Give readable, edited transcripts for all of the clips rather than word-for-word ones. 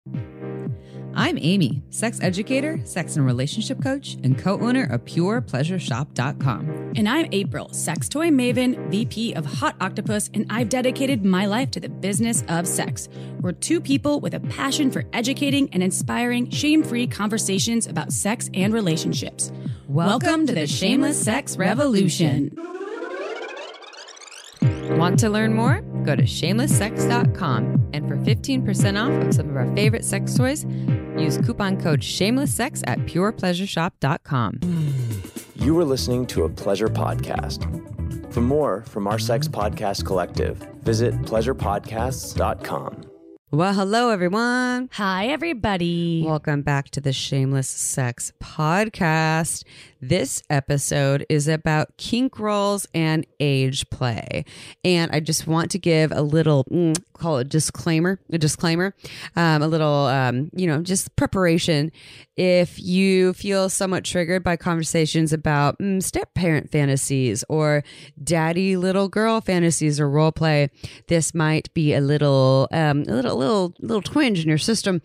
I'm Amy, sex educator, sex and relationship coach, and co-owner of PurePleasureShop.com. And I'm April, sex toy maven, VP of Hot Octopus, and I've dedicated my life to the business of sex. We're two people with a passion for educating and inspiring shame-free conversations about sex and relationships. Welcome to the Shameless Sex Revolution. Want to learn more? Go to shamelesssex.com. And for 15% off of some of our favorite sex toys, use coupon code shamelesssex at purepleasureshop.com. You are listening to a pleasure podcast. For more from our sex podcast collective, visit pleasurepodcasts.com. Well, hello, everyone. Hi, everybody. Welcome back to the Shameless Sex Podcast. This episode is about kink roles and age play. And I just want to give a little, call it disclaimer, a little, just preparation. If you feel somewhat triggered by conversations about step-parent fantasies or daddy little girl fantasies or role play, this might be a little twinge in your system.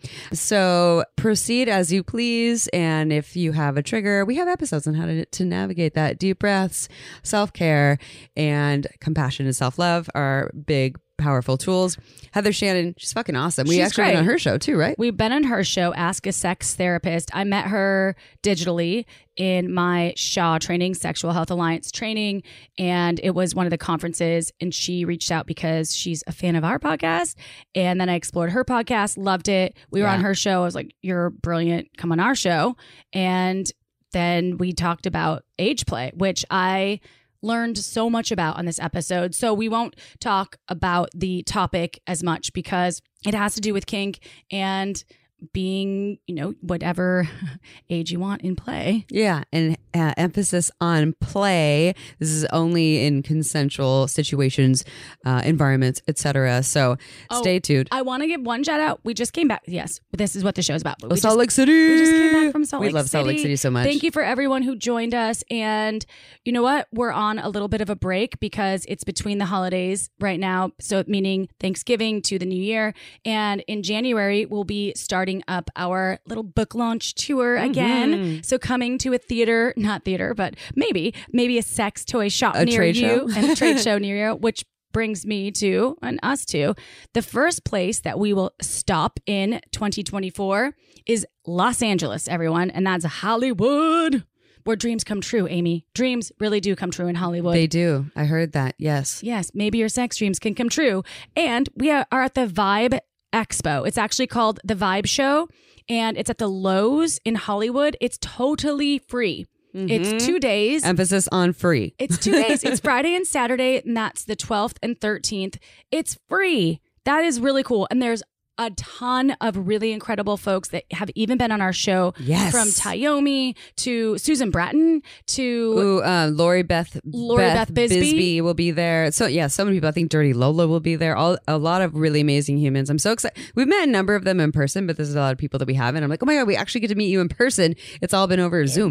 So proceed as you please. And if you have a trigger, we have episodes on how to navigate that. Deep breaths, self-care, and compassion and self-love are big, powerful tools. Heather Shannon, she's fucking awesome. We actually been on her show too, right? We've been on her show, Ask a Sex Therapist. I met her digitally in my SHA training, Sexual Health Alliance training, and it was one of the conferences, and she reached out because she's a fan of our podcast, and then I explored her podcast, loved it. We were on her show. I was like, you're brilliant. Come on our show. And then we talked about age play, which I learned so much about on this episode. So we won't talk about the topic as much because it has to do with kink and being, whatever age you want in play. Yeah. And emphasis on play. This is only in consensual situations, environments, etc. So stay tuned. I want to give one shout out. We just came back. Yes, this is what the show's about. Salt Lake City. We just came back from Salt Lake City. We love Salt Lake City so much. Thank you for everyone who joined us. And you know what? We're on a little bit of a break because it's between the holidays right now. So meaning Thanksgiving to the New Year. And in January, we'll be starting up our little book launch tour again. So coming to a theater, not theater, but maybe a sex toy shop near you and a trade show near you, which brings me to, and us to, the first place that we will stop in 2024 is Los Angeles, everyone. And that's Hollywood, where dreams come true, Amy. Dreams really do come true in Hollywood. They do. I heard that. Yes. Yes. Maybe your sex dreams can come true. And we are at the Vibe Expo. It's actually called the Vibe Show, and it's at the Lowe's in Hollywood. It's totally free. It's 2 days. Emphasis on free. It's 2 days. It's Friday and Saturday, and that's the 12th and 13th. It's free. That is really cool. And there's a ton of really incredible folks that have even been on our show. Yes. From Tayomi to Susan Bratton to Lori Beth Bisbee will be there. So yeah, so many people. I think Dirty Lola will be there. A lot of really amazing humans. I'm so excited. We've met a number of them in person, but there's a lot of people that we haven't. I'm like, oh my God, we actually get to meet you in person. It's all been over Zoom.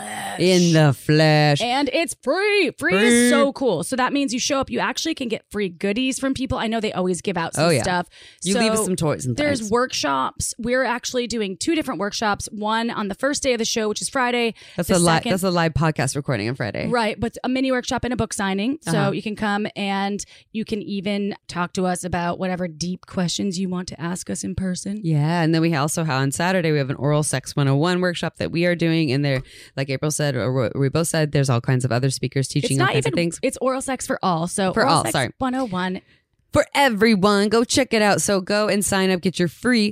In the flesh. And it's free. Free is so cool. So that means you show up, you actually can get free goodies from people. I know they always give out some stuff. You leave us some toys. There's workshops. We're actually doing 2 different workshops. One on the first day of the show, which is Friday. That's a live podcast recording on Friday. Right. But a mini workshop and a book signing. So you can come and you can even talk to us about whatever deep questions you want to ask us in person. Yeah. And then we also have on Saturday, we have an Oral Sex 101 workshop that we are doing. And there, like April said, or we both said, there's all kinds of other speakers teaching all kinds of things. It's Oral Sex for all. So for Oral all, Sex 101. For everyone, go check it out. So go and sign up, get your free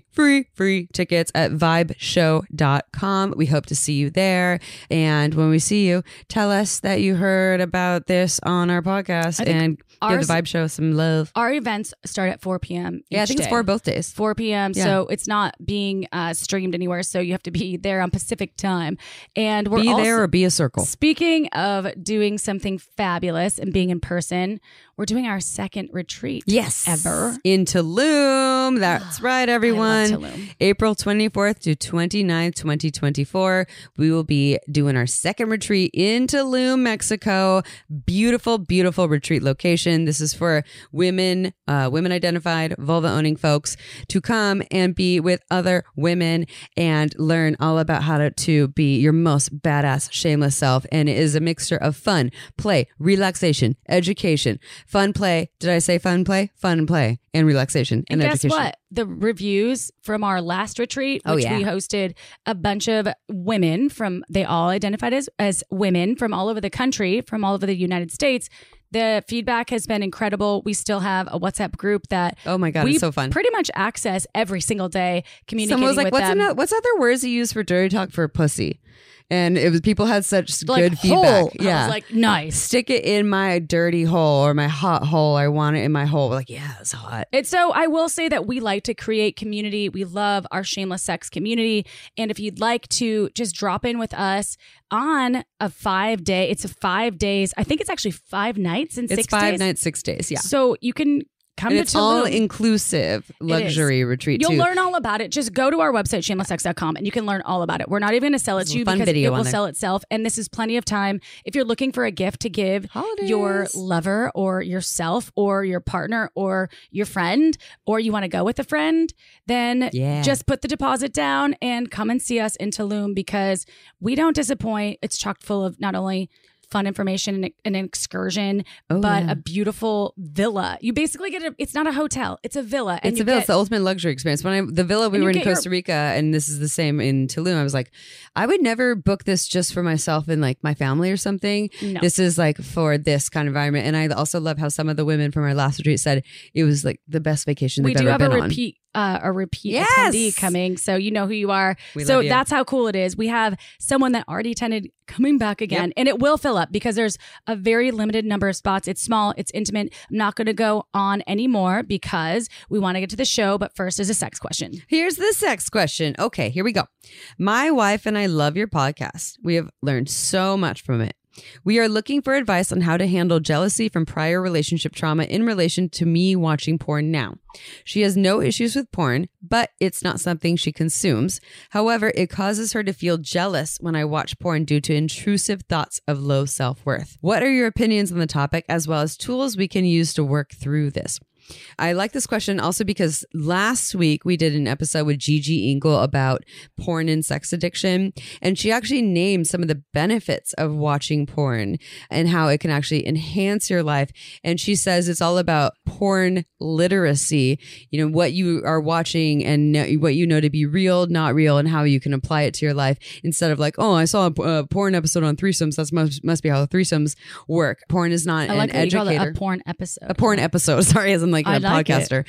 tickets at vibeshow.com. We hope to see you there. And when we see you, tell us that you heard about this on our podcast and give the Vibe Show some love. Our events start at 4 p.m. Yeah, I think it's 4 both days. 4 p.m. Yeah. So it's not being streamed anywhere. So you have to be there on Pacific time. And we're there or be a circle. Speaking of doing something fabulous and being in person, we're doing our second retreat. Yes. Ever. In Tulum. That's right, everyone. I love Tulum. April 24th to 29th, 2024. We will be doing our second retreat in Tulum, Mexico. Beautiful, beautiful retreat location. This is for women, women identified, vulva owning folks to come and be with other women and learn all about how to be your most badass, shameless self. And it is a mixture of fun, play, relaxation, education. Fun play. Did I say fun play? Fun play and relaxation and guess education. what? The reviews from our last retreat, which yeah. we hosted a bunch of women they all identified as women from all over the country, from all over the United States. The feedback has been incredible. We still have a WhatsApp group that Oh my God, we it's so fun. pretty much access every single day, communicating Someone was like, with them. what's other words you use for dirty talk for pussy? And it was people had such Like, good hole. feedback. I was like, nice. Stick it in my dirty hole or my hot hole. I want it in my hole. We're like, yeah, it's hot. And so I will say that we like to create community. We love our Shameless Sex community. And if you'd like to just drop in with us on a 5-day, it's 5 days. I think it's actually 5 nights and 6 days. It's 5 nights, 6 days. Yeah. So you can come And to it's Tulum. all inclusive luxury retreat You'll too. learn all about it. Just go to our website, shamelesssex.com, and you can learn all about it. We're not even going to sell it There's to a you fun because video it will on there. sell itself. And this is plenty of time. If you're looking for a gift to give Holidays. your lover or yourself or your partner or your friend, or you want to go with a friend, then Yeah. just put the deposit down and come and see us in Tulum because we don't disappoint. It's chock full of not only fun information and an excursion, but yeah. a beautiful villa. You basically get it's not a hotel, it's a villa. And It's you a villa. get- It's the ultimate luxury experience. The villa we And you were in get your- Costa Rica, and this is the same in Tulum. I was like, I would never book this just for myself and like my family or something. No. This is like for this kind of environment. And I also love how some of the women from our last retreat said it was like the best vacation we they've do ever have been a on. repeat Yes! attendee coming, so you know who you are. We So love you. that's how cool it is. We have someone that already attended coming back again, and it will fill up because there's a very limited number of spots. It's small, it's intimate. I'm not going to go on anymore because we want to get to the show, but first is a sex question. Here's the sex question. Okay, here we go. My wife and I love your podcast. We have learned so much from it. We are looking for advice on how to handle jealousy from prior relationship trauma in relation to me watching porn now. She has no issues with porn, but it's not something she consumes. However, it causes her to feel jealous when I watch porn due to intrusive thoughts of low self-worth. What are your opinions on the topic, as well as tools we can use to work through this? I like this question also because last week we did an episode with Gigi Engel about porn and sex addiction, and she actually named some of the benefits of watching porn and how it can actually enhance your life. And she says it's all about porn literacy, you know, what you are watching and what you know to be real, not real, and how you can apply it to your life instead of like, oh, I saw a porn episode on threesomes. That must be how threesomes work. Porn is not I like an that you call educator. it a porn episode. A porn episode. Sorry, as I'm like a I like podcaster.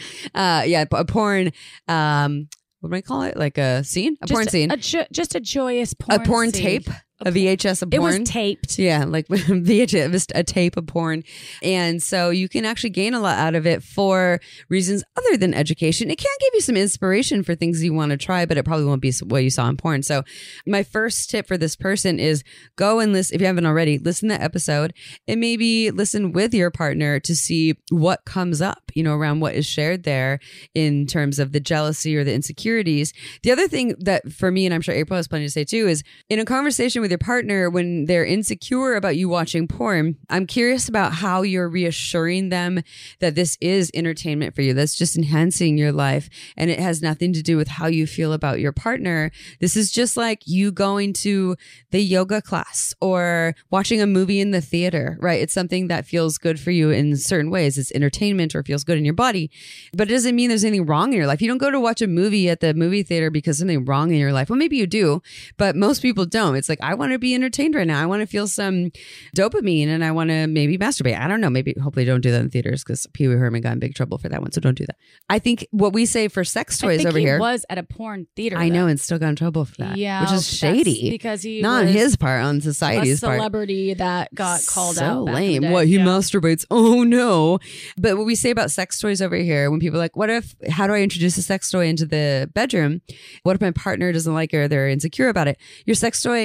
A porn. What do I call it? Like a scene? A porn scene. Just a joyous porn. A porn scene. tape. A VHS of It porn. was taped. Yeah, like VHS, it was a tape of porn. And so you can actually gain a lot out of it for reasons other than education. It can give you some inspiration for things you want to try, but it probably won't be what you saw in porn. So my first tip for this person is go and listen, if you haven't already, listen to the episode and maybe listen with your partner to see what comes up, you know, around what is shared there in terms of the jealousy or the insecurities. The other thing that for me, and I'm sure April has plenty to say too, is in a conversation with your partner when they're insecure about you watching porn, I'm curious about how you're reassuring them that this is entertainment for you. That's just enhancing your life. And it has nothing to do with how you feel about your partner. This is just like you going to the yoga class or watching a movie in the theater, right? It's something that feels good for you in certain ways. It's entertainment or feels good in your body, but it doesn't mean there's anything wrong in your life. You don't go to watch a movie at the movie theater because something wrong in your life. Well, maybe you do, but most people don't. It's like, I want to be entertained right now. I want to feel some dopamine and I want to maybe masturbate. I don't know. Maybe hopefully don't do that in theaters because Pee Wee Herman got in big trouble for that one. So don't do that. I think what we say for sex toys over here. He was at a porn theater. I know, though. and still got in trouble for that. Yeah, which is that's shady. because he not on was his part, on a society's part. celebrity that got called so out. back in the lame. day. What, he Yeah. masturbates? Oh no. But what we say about sex toys over here, when people are like, how do I introduce a sex toy into the bedroom? What if my partner doesn't like it or they're insecure about it? Your sex toy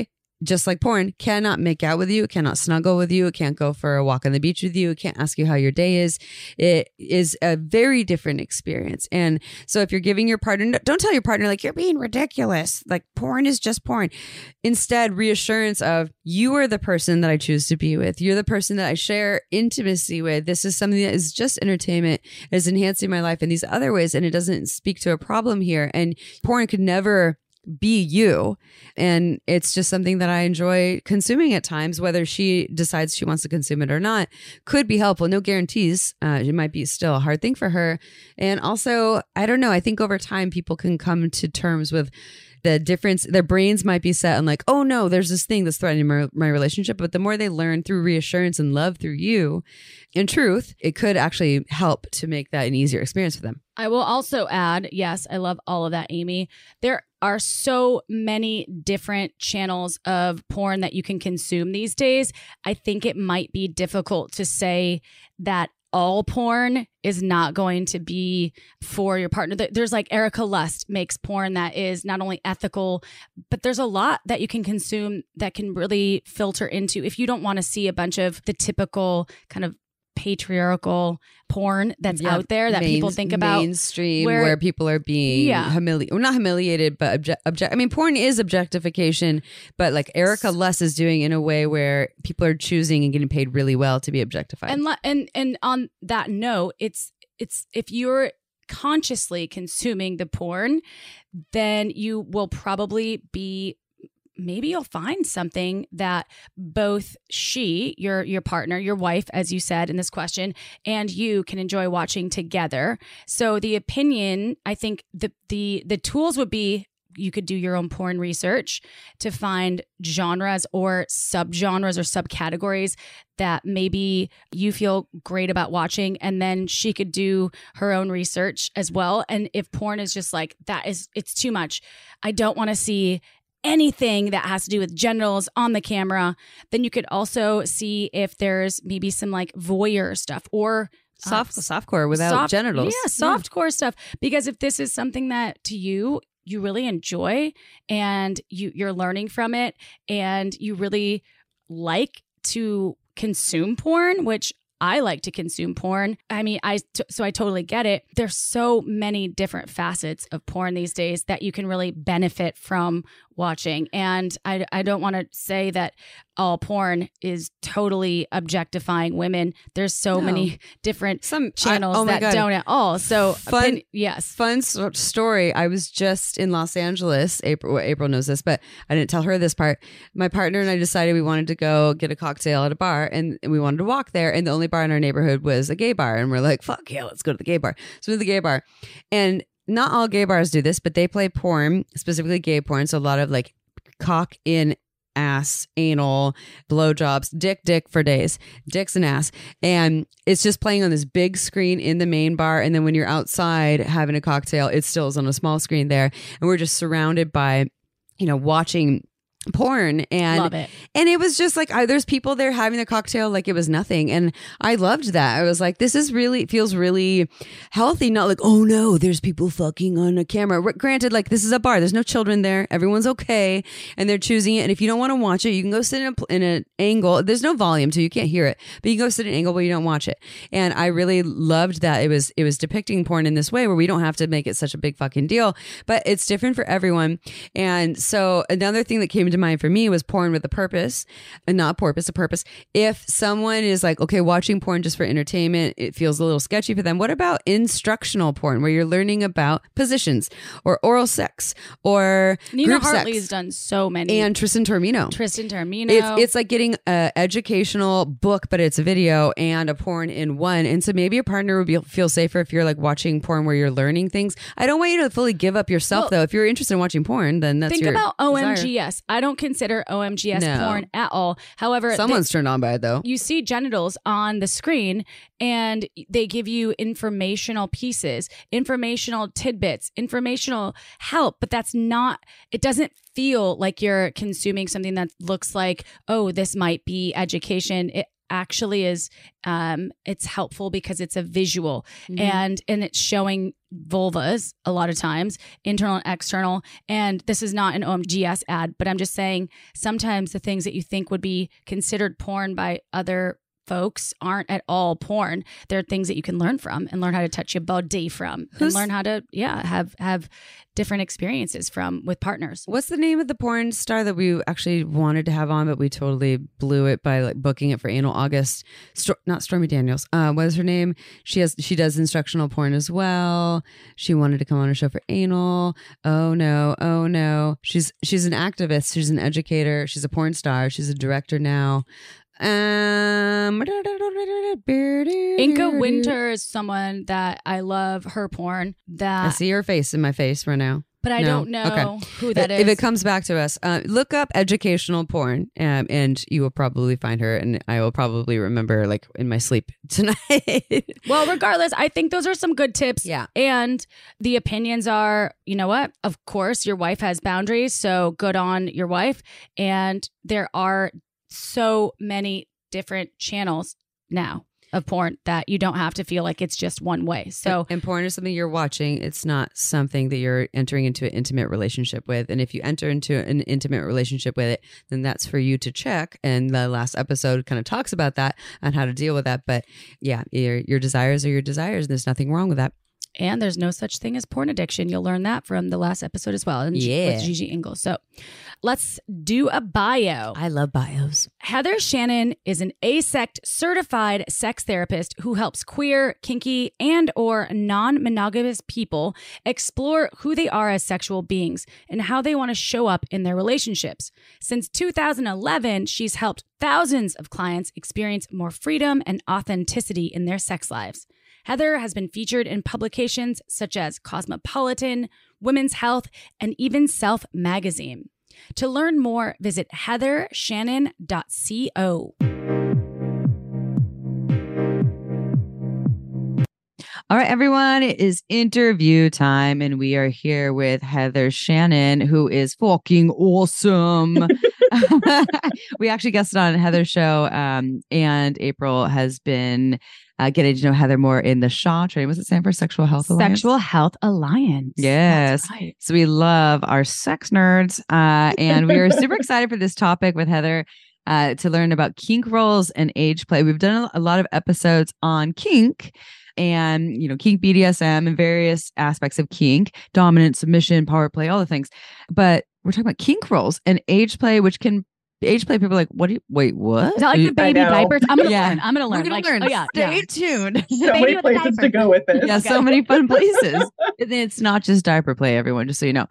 just like porn, cannot make out with you, it cannot snuggle with you, it can't go for a walk on the beach with you, it can't ask you how your day is. It is a very different experience. And so if you're giving your partner, don't tell your partner like, you're being ridiculous, like porn is just porn. Instead, reassurance of, you are the person that I choose to be with. You're the person that I share intimacy with. This is something that is just entertainment, is enhancing my life in these other ways, and it doesn't speak to a problem here. And porn could never be you. And it's just something that I enjoy consuming at times, whether she decides she wants to consume it or not. Could be helpful. No guarantees. It might be still a hard thing for her. And also, I don't know, I think over time people can come to terms with the difference. Their brains might be set on like, oh no, there's this thing that's threatening my relationship. But the more they learn through reassurance and love through you, in truth, it could actually help to make that an easier experience for them. I will also add, yes, I love all of that, Amy. There are so many different channels of porn that you can consume these days. I think it might be difficult to say that all porn is not going to be for your partner. There's like Erica Lust makes porn that is not only ethical, but there's a lot that you can consume that can really filter into, if you don't want to see a bunch of the typical kind of patriarchal porn that's out there that people think about, mainstream, where people are being humiliated, or not humiliated, but I mean, porn is objectification, but like Erica Lust is doing in a way where people are choosing and getting paid really well to be objectified. And on that note, it's if you're consciously consuming the porn, then you will probably be, maybe you'll find something that both she, your partner, your wife, as you said in this question, and you can enjoy watching together. So the opinion, I think the tools would be, you could do your own porn research to find genres or subgenres or subcategories that maybe you feel great about watching. And then she could do her own research as well. And if porn is just like, it's too much, I don't want to see anything that has to do with genitals on the camera, then you could also see if there's maybe some like voyeur stuff or softcore without genitals. Yeah, softcore stuff. Because if this is something that to you really enjoy and you're learning from it and you really like to consume porn, which I like to consume porn. I mean, so I totally get it. There's so many different facets of porn these days that you can really benefit from watching. And I don't want to say that all porn is totally objectifying women. There's so many different channels that don't at all. So fun story. I was just in Los Angeles. April knows this, but I didn't tell her this part. My partner and I decided we wanted to go get a cocktail at a bar, and we wanted to walk there. And the only bar in our neighborhood was a gay bar, and we're like, "Fuck yeah, let's go to the gay bar." So we went to the gay bar, and not all gay bars do this, but they play porn, specifically gay porn. So a lot of like cock in ass, anal, blowjobs, dick for days, dicks and ass. And it's just playing on this big screen in the main bar. And then when you're outside having a cocktail, it still is on a small screen there. And we're just surrounded by, watching porn. And love it. And it was just like, there's people there having a cocktail like it was nothing. And I loved that. I was like, this is really, feels really healthy. Not like, oh no, there's people fucking on a camera. Granted, like this is a bar. There's no children there. Everyone's okay. And they're choosing it. And if you don't want to watch it, you can go sit in an angle. There's no volume, so you can't hear it. But you can go sit in an angle where you don't watch it. And I really loved that it was depicting porn in this way where we don't have to make it such a big fucking deal. But it's different for everyone. And so another thing that came to mind for me was porn with a purpose, and not porpoise, a purpose. If someone is like, okay, watching porn just for entertainment, it feels a little sketchy for them. What about instructional porn where you're learning about positions or oral sex or Nina group Hartley's sex? Done so many. And Tristan Taormino. It's like getting an educational book, but it's a video and a porn in one. And so maybe your partner would feel safer if you're like watching porn where you're learning things. I don't want you to fully give up yourself though. If you're interested in watching porn, then that's your Think about desire. OMGS. I don't consider OMGS porn at all. However, someone's turned on by it though. You see genitals on the screen and they give you informational pieces, informational tidbits, informational help, but it doesn't feel like you're consuming something that looks like, oh, this might be education. actually is it's helpful because it's a visual and it's showing vulvas a lot of times, internal and external. And this is not an OMGS ad, but I'm just saying sometimes the things that you think would be considered porn by other folks aren't at all porn. There are things that you can learn from and learn how to touch your body from and learn how to have different experiences from with partners. What's the name of the porn star that we actually wanted to have on, but we totally blew it by like booking it for Anal August? Not Stormy Daniels. What is her name? She does instructional porn as well. She wanted to come on a show for anal. Oh no. She's an activist. She's an educator. She's a porn star. She's a director now. Inca Winter is someone that I love her porn. That I see her face in my face right now, but I don't know who that is. If it comes back to us, look up educational porn, and you will probably find her, and I will probably remember like in my sleep tonight. Well, regardless, I think those are some good tips. Yeah, and the opinions are, you know what? Of course, your wife has boundaries, so good on your wife. And there are so many different channels now of porn that you don't have to feel like it's just one way. So, and porn is something you're watching. It's not something that you're entering into an intimate relationship with. And if you enter into an intimate relationship with it, then that's for you to check. And the last episode kind of talks about that and how to deal with that. But yeah, your desires are your desires. There's nothing wrong with that. And there's no such thing as porn addiction. You'll learn that from the last episode as well. And with Gigi Ingle. So let's do a bio. I love bios. Heather Shannon is an AASECT certified sex therapist who helps queer, kinky, and or non-monogamous people explore who they are as sexual beings and how they want to show up in their relationships. Since 2011, she's helped thousands of clients experience more freedom and authenticity in their sex lives. Heather has been featured in publications such as Cosmopolitan, Women's Health, and even Self magazine. To learn more, visit heathershannon.co. All right, everyone, it is interview time, and we are here with Heather Shannon, who is fucking awesome. We actually guested on Heather's show, and April has been getting to know Heather more in the SHA training. What's it stand for? Sexual Health Alliance? Sexual Health Alliance. Yes. That's right. So we love our sex nerds, and we are super excited for this topic with Heather. To learn about kink roles and age play. We've done a lot of episodes on kink and, kink BDSM and various aspects of kink, dominant, submission, power play, all the things. But we're talking about kink roles and age play, which can age play. People are like, what? Wait, what? Is that like the baby diapers? I'm going to learn. I'm going to learn. We're going to learn. Stay tuned. So many places to go with this. Yeah, so many fun places. It's not just diaper play, everyone, just so you know.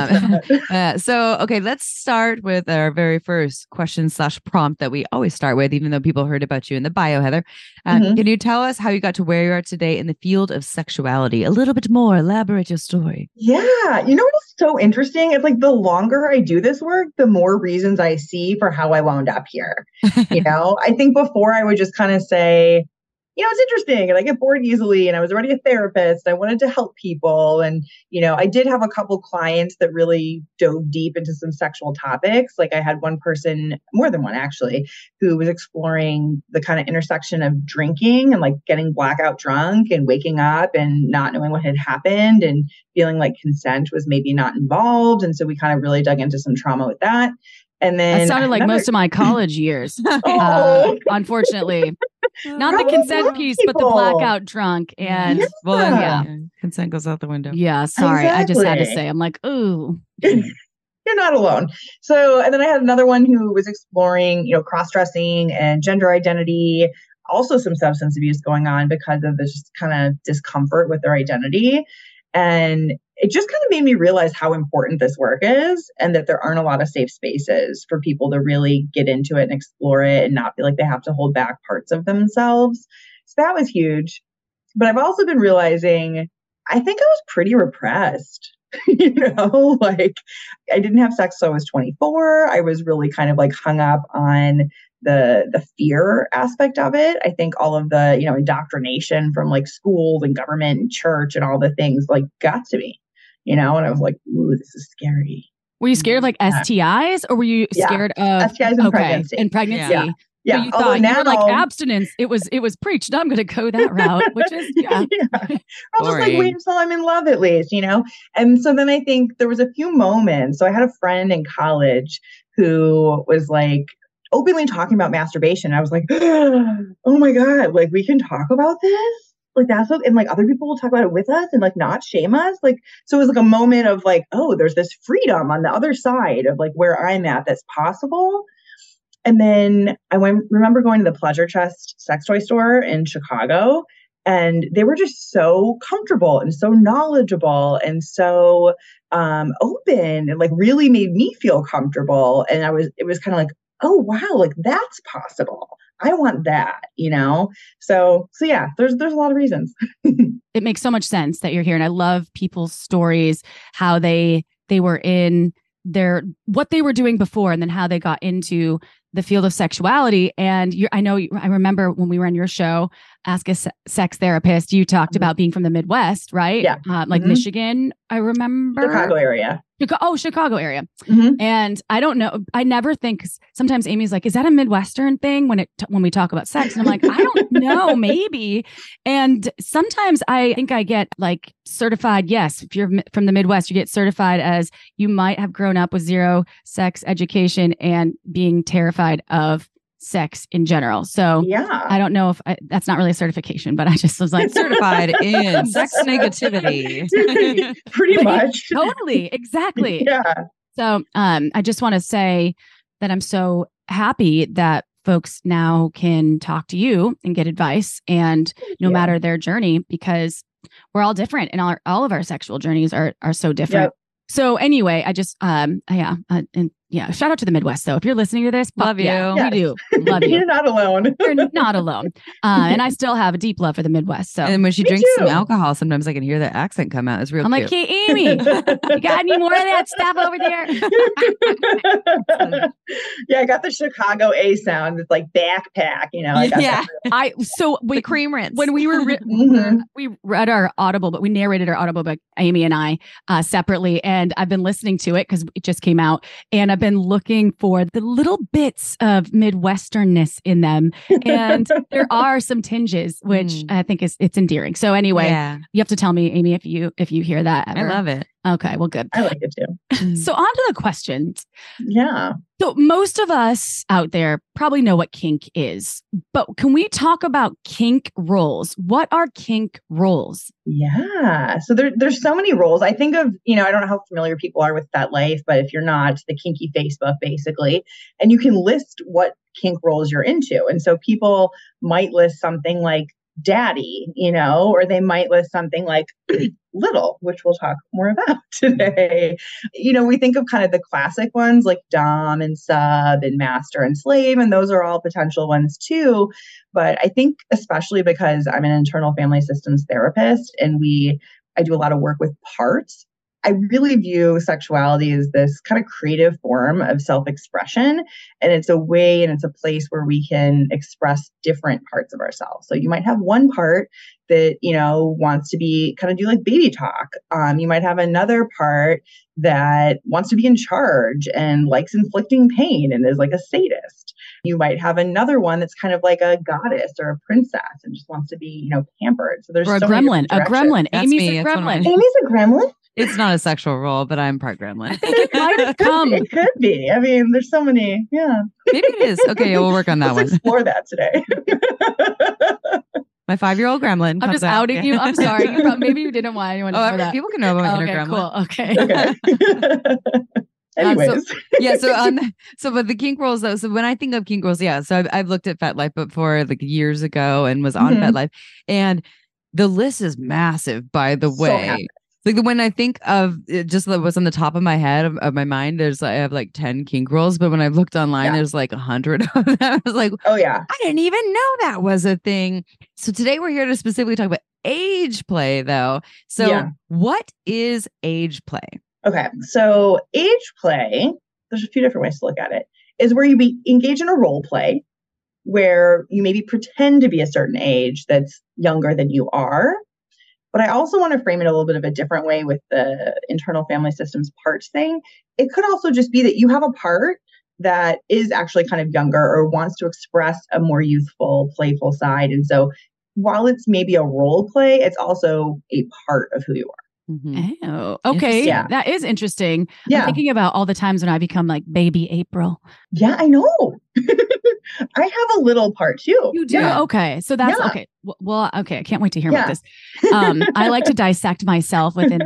Okay, let's start with our very first question / prompt that we always start with, even though people heard about you in the bio, Heather. Can you tell us how you got to where you are today in the field of sexuality? A little bit more. Elaborate your story. Yeah. You know what is so interesting? It's like the longer I do this work, the more reasons I see for how I wound up here. I think before I would just kind of say, it's interesting and I get bored easily and I was already a therapist. I wanted to help people. And, I did have a couple clients that really dove deep into some sexual topics. Like I had one person, more than one actually, who was exploring the kind of intersection of drinking and like getting blackout drunk and waking up and not knowing what had happened and feeling like consent was maybe not involved. And so we kind of really dug into some trauma with that. And then that sounded like most of my college years, unfortunately. Not the consent piece, but the blackout drunk. And consent goes out the window. Yeah, sorry. Exactly. I just had to say, I'm like, ooh. You're not alone. So, and then I had another one who was exploring, cross-dressing and gender identity, also some substance abuse going on because of this kind of discomfort with their identity. And it just kind of made me realize how important this work is and that there aren't a lot of safe spaces for people to really get into it and explore it and not feel like they have to hold back parts of themselves. So that was huge. But I've also been realizing, I think I was pretty repressed. Like I didn't have sex till I was 24. I was really kind of like hung up on the fear aspect of it. I think all of the, indoctrination from like schools and government and church and all the things like got to me, and I was like, ooh, this is scary. Were you scared like STIs or were you scared of STIs and pregnancy? And pregnancy. Yeah. Yeah. you Although thought now, you were like abstinence. It was preached. I'm going to go that route, which is I'll just like wait until I'm in love at least, you know? And so then I think there was a few moments. So I had a friend in college who was like openly talking about masturbation. I was like, oh my God, like we can talk about this? Like that's what, and like other people will talk about it with us and like not shame us. Like, so it was like a moment of like, oh, there's this freedom on the other side of like where I'm at that's possible. And then remember going to the Pleasure Chest sex toy store in Chicago, and they were just so comfortable and so knowledgeable and so open and like really made me feel comfortable. And it was kind of like, oh wow, like that's possible. I want that, you know? So yeah, there's a lot of reasons. It makes so much sense that you're here. And I love people's stories, how they were in what they were doing before and then how they got into the field of sexuality. And I remember when we were on your show, Ask a Sex Therapist, you talked about being from the Midwest, right? Yeah. Like Michigan, I remember. Chicago area. Chicago area. And I don't know. I never think, sometimes Amy's like, is that a Midwestern thing when we talk about sex? And I'm like, I don't know, maybe. And sometimes I think I get like certified. Yes. If you're from the Midwest, you get certified as you might have grown up with zero sex education and being terrified of sex in general. So yeah, I don't know if that's not really a certification, but I just was like certified in sex negativity. Pretty much. Totally. Exactly. Yeah. So I just want to say that I'm so happy that folks now can talk to you and get advice and no matter their journey, because we're all different and all of our sexual journeys are so different. Yep. So anyway, I just, shout out to the Midwest. though. If you're listening to this, love you. We do. Love you. You're not alone. You're not alone. And I still have a deep love for the Midwest. So, and when she drinks some alcohol, sometimes I can hear the accent come out. It's real. I'm like, hey, Amy, you got any more of that stuff over there? Yeah, I got the Chicago A sound. It's like backpack, you know. We cream rinse. When we were we read our Audible, but we narrated our Audible book, Amy and I, separately, and I've been listening to it because it just came out, and I've been looking for the little bits of Midwesternness in them, and there are some tinges, which I think it's endearing. So anyway, you have to tell me, Amy, if you hear that ever. I love it. Okay, well, good. I like it too. So on to the questions. Yeah. So most of us out there probably know what kink is, but can we talk about kink roles? What are kink roles? Yeah. So there's so many roles. I think of, I don't know how familiar people are with FetLife, but if you're not, the Kinky Facebook basically, and you can list what kink roles you're into. And so people might list something like daddy, or they might list something like little, which we'll talk more about today. We think of kind of the classic ones like dom and sub and master and slave, and those are all potential ones too. But I think especially because I'm an internal family systems therapist and I do a lot of work with parts, I really view sexuality as this kind of creative form of self-expression. And it's a way and it's a place where we can express different parts of ourselves. So you might have one part that, wants to be kind of do like baby talk. You might have another part that wants to be in charge and likes inflicting pain and is like a sadist. You might have another one that's kind of like a goddess or a princess and just wants to be, pampered. So there's a gremlin. Amy's a gremlin. Amy's a gremlin? It's not a sexual role, but I'm part gremlin. I think it might have come. It could be. I mean, there's so many. Yeah. Maybe it is. Okay, we'll work on that Let's one. Explore that today. My 5-year-old gremlin. I'm just outing you. I'm sorry. Maybe you didn't want anyone to know that. People can know about my inner gremlin. Cool. Okay. Anyways. But the kink roles though. So when I think of kink roles, so I've looked at FetLife before, like years ago, and was on FetLife, and the list is massive. By the way. Like when I think of it, just what's on the top of my head of my mind, I have like 10 kink roles, but when I looked online, there's like 100 of them. I was like, oh yeah, I didn't even know that was a thing. So today we're here to specifically talk about age play, though. So what is age play? Okay, so age play, there's a few different ways to look at it, is where you engage in a role play where you maybe pretend to be a certain age that's younger than you are. But I also want to frame it a little bit of a different way with the internal family systems parts thing. It could also just be that you have a part that is actually kind of younger or wants to express a more youthful, playful side. And so while it's maybe a role play, it's also a part of who you are. Mhm. Oh, okay. Yeah. That is interesting. Yeah. I'm thinking about all the times when I become like baby April. Yeah, I know. I have a little part too. You do? Yeah. Okay. So that's Yeah. okay. Well, okay. I can't wait to hear Yeah. about this. I like to dissect myself within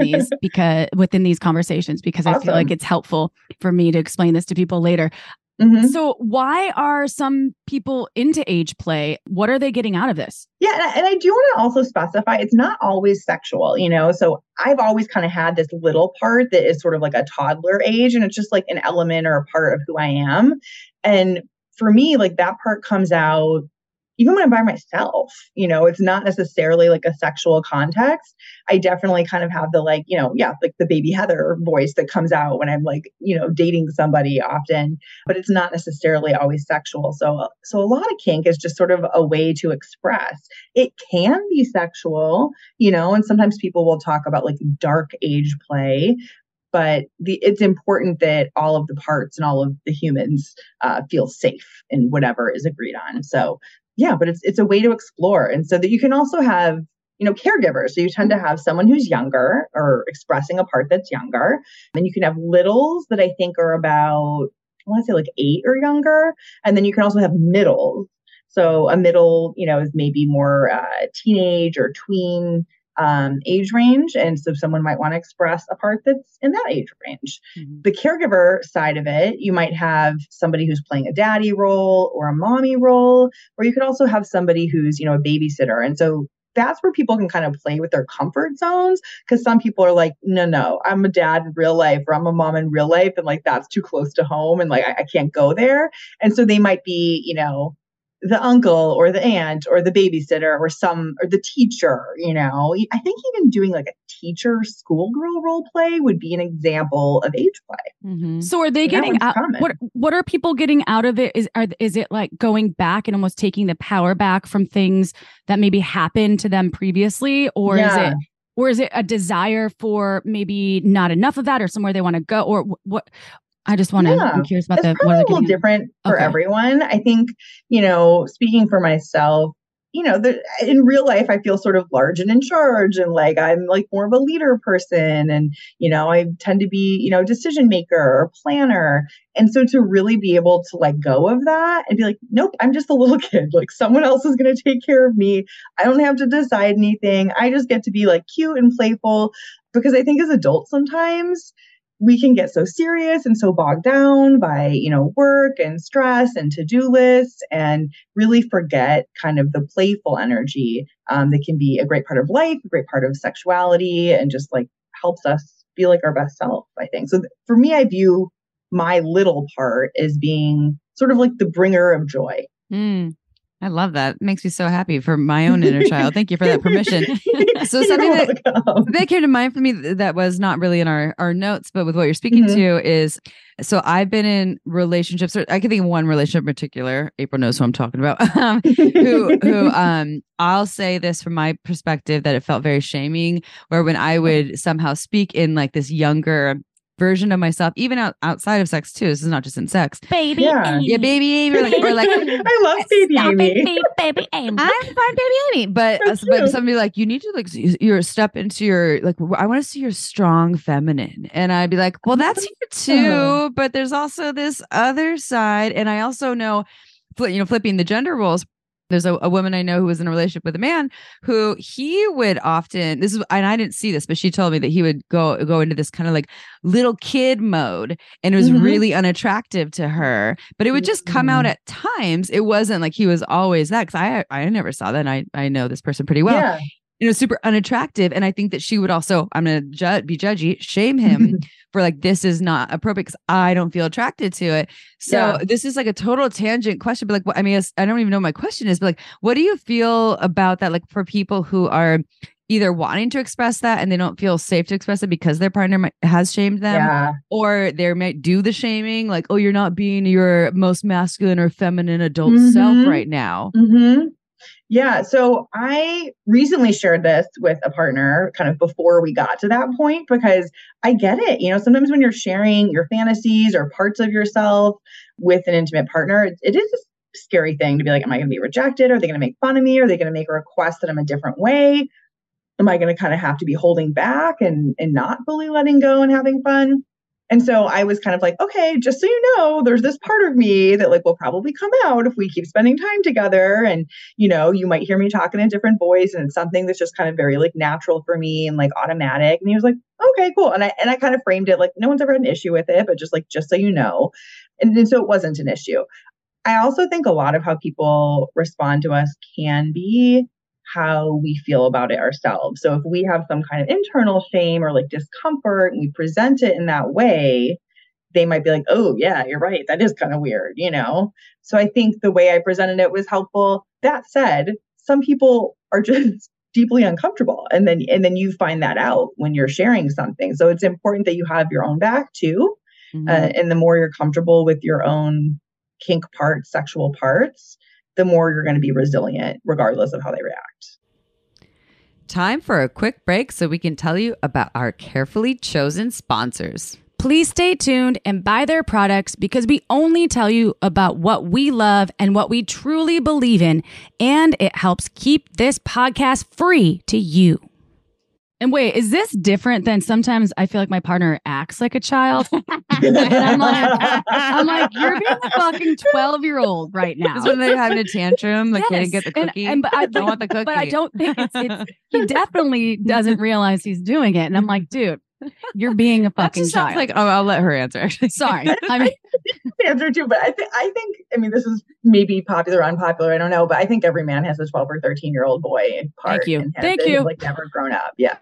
these conversations because I feel like Awesome. it's helpful for me to explain this to people later. Mhm. So why are some people into age play? What are they getting out of this? Yeah, and I do want to also specify it's not always sexual, you know. So I've always kind of had this little part that is sort of like a toddler age, and it's just like an element or a part of who I am. And for me, like that part comes out even when I'm by myself, you know, it's not necessarily like a sexual context. I definitely kind of have the like, you know, yeah, like the baby Heather voice that comes out when I'm like, you know, dating somebody often, but it's not necessarily always sexual. So a lot of kink is just sort of a way to express. It can be sexual, you know, and sometimes people will talk about like dark age play, but it's important that all of the parts and all of the humans feel safe in whatever is agreed on. So yeah, but it's a way to explore, and so that you can also have, you know, caregivers. So you tend to have someone who's younger or expressing a part that's younger, and you can have littles that I think are about, I want to say like 8 or younger, and then you can also have middles. So a middle, you know, is maybe more teenage or tween age range. And so someone might want to express a part that's in that age range. Mhm. The caregiver side of it, you might have somebody who's playing a daddy role or a mommy role, or you could also have somebody who's, you know, a babysitter. And so that's where people can kind of play with their comfort zones, because some people are like, no, I'm a dad in real life or I'm a mom in real life. And like, that's too close to home and like, I can't go there. And so they might be, you know, the uncle or the aunt or the babysitter or the teacher, you know. I think even doing like a teacher schoolgirl role play would be an example of age play. Mhm. So are they That getting one's out? common. What are people getting out of it? Is it like going back and almost taking the power back from things that maybe happened to them previously, or Yeah. is it a desire for maybe not enough of that, or somewhere they want to go, or what? I just want to. Yeah. I'm curious about It's what probably they're a little getting. different for Okay. everyone. I think, you know, speaking for myself, you know, in real life, I feel sort of large and in charge, and like I'm like more of a leader person, and you know, I tend to be, you know, decision maker or planner, and so to really be able to let go of that and be like, nope, I'm just a little kid. Like someone else is going to take care of me. I don't have to decide anything. I just get to be like cute and playful, because I think as adults sometimes we can get so serious and so bogged down by, you know, work and stress and to-do lists, and really forget kind of the playful energy that can be a great part of life, a great part of sexuality, and just like helps us feel like our best self, I think. So for me, I view my little part as being sort of like the bringer of joy. Mm. I love that. It makes me so happy for my own inner child. Thank you for that permission. So You're something welcome. that came to mind for me that was not really in our notes, but with what you're speaking Mhm. to is, so I've been in relationships, or I can think of one relationship in particular. April knows who I'm talking about. Who I'll say this from my perspective, that it felt very shaming, where when I would somehow speak in like this younger version of myself, even outside of sex too. This is not just in sex. Baby Yeah. Amy. Yeah, baby Amy, or like I love baby Stop Amy. it, baby Amy. I'm fine, baby Amy. But That's but true. somebody like, you need to like your step into your like, I want to see your strong feminine, and I'd be like, well, that's here too, but there's also this other side, and I also know, flipping the gender roles. There's a woman I know who was in a relationship with a man who he would often, this is, and I didn't see this, but she told me that he would go into this kind of like little kid mode, and it was Mhm. really unattractive to her, but it would just come out Mhm. at times. It wasn't like he was always that, because I never saw that, and I know this person pretty well. Yeah. It was super unattractive, and I think that she would also, I'm going to be judgy, shame him for like, this is not appropriate because I don't feel attracted to it. So Yeah. this is like a total tangent question, but like, I mean, I don't even know what my question is, but like, what do you feel about that? Like for people who are either wanting to express that and they don't feel safe to express it because their partner has shamed them, Yeah. or they might do the shaming, like, oh, you're not being your most masculine or feminine adult Mhm. self right now. Mm-hmm. Yeah. So I recently shared this with a partner kind of before we got to that point, because I get it. Sometimes when you're sharing your fantasies or parts of yourself with an intimate partner, it is a scary thing to be like, am I going to be rejected? Are they going to make fun of me? Are they going to make a request that I'm a different way? Am I going to kind of have to be holding back and not fully letting go and having fun? And so I was kind of like, okay, just so you know, there's this part of me that like will probably come out if we keep spending time together. And, you might hear me talk in a different voice, and it's something that's just kind of very like natural for me and like automatic. And he was like, okay, cool. And I kind of framed it like no one's ever had an issue with it, but just so you know. And so it wasn't an issue. I also think a lot of how people respond to us can be how we feel about it ourselves. So if we have some kind of internal shame or like discomfort and we present it in that way, they might be like, oh yeah, you're right. That is kind of weird, So I think the way I presented it was helpful. That said, some people are just deeply uncomfortable. And then you find that out when you're sharing something. So it's important that you have your own back too. Mm-hmm. And the more you're comfortable with your own kink parts, sexual parts, the more you're going to be resilient, regardless of how they react. Time for a quick break so we can tell you about our carefully chosen sponsors. Please stay tuned and buy their products, because we only tell you about what we love and what we truly believe in, and it helps keep this podcast free to you. And wait, is this different than sometimes I feel like my partner acts like a child? And I'm like, you're being a fucking 12-year-old right now. This is when they're having a tantrum, like they Yes. didn't get the cookie. But I don't want the cookie. But I don't think it's he definitely doesn't realize he's doing it. And I'm like, dude, you're being a fucking sounds child. like, oh, I'll let her answer. Actually, Sorry. I mean, answer too, but I think this is maybe popular, unpopular, I don't know, but I think every man has a 12 or 13-year-old boy part. Thank you. Like never grown up. Yeah.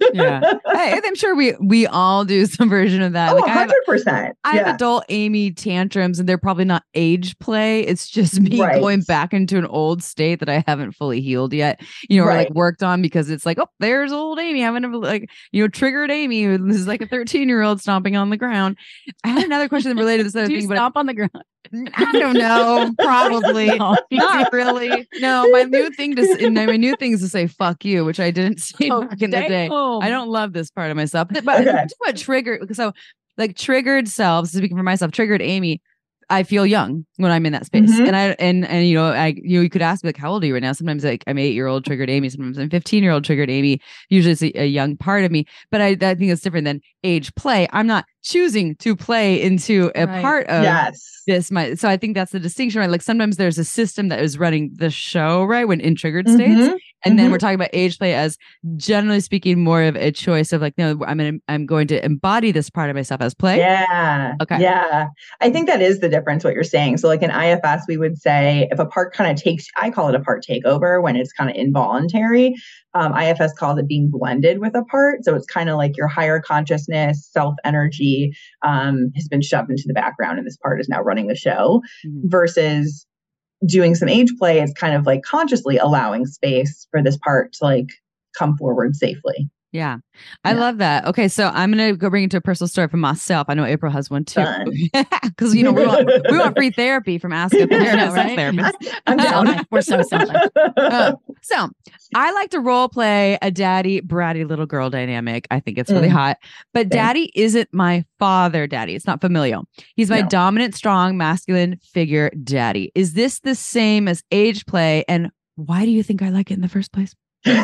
Hey, I'm sure we all do some version of that. Oh, like 100%. I have adult Amy tantrums, and they're probably not age play. It's just me going back into an old state that I haven't fully healed yet, or like worked on, because it's like, oh, there's old Amy having like, triggered Amy. This is like a 13-year-old stomping on the ground. I had another question related to this other do you thing, stomp on the ground? I don't know. Probably not really. No, my new thing is to say "fuck you," which I didn't say back in the day. I don't love this part of myself, but what triggered? So, like triggered selves. Speaking for myself, triggered Amy. I feel young when I'm in that space, and you could ask me like, how old are you right now? Sometimes like I'm 8-year-old triggered Amy. Sometimes I'm 15-year-old triggered Amy. Usually it's a young part of me, but I think it's different than age play. I'm not choosing to play into a part of this. So I think that's the distinction, right? Like sometimes there's a system that is running the show, right? When in triggered states. And then we're talking about age play as generally speaking more of a choice of like, no, I'm going to embody this part of myself as play. Yeah. Okay. Yeah. I think that is the difference, what you're saying. So like in IFS, we would say if a part kind of I call it a part takeover when it's kind of involuntary. IFS calls it being blended with a part. So it's kind of like your higher consciousness, self energy has been shoved into the background, and this part is now running the show versus doing some age play. It's kind of like consciously allowing space for this part to like come forward safely. Yeah. I love that. Okay. So I'm going to go bring it to a personal story from myself. I know April has one too. Because, we want free therapy from Ask a Therapist. I'm down. We're so similar. So I like to role play a daddy, bratty little girl dynamic. I think it's really hot. But daddy isn't my father daddy. It's not familial. He's my dominant, strong, masculine figure daddy. Is this the same as age play? And why do you think I like it in the first place?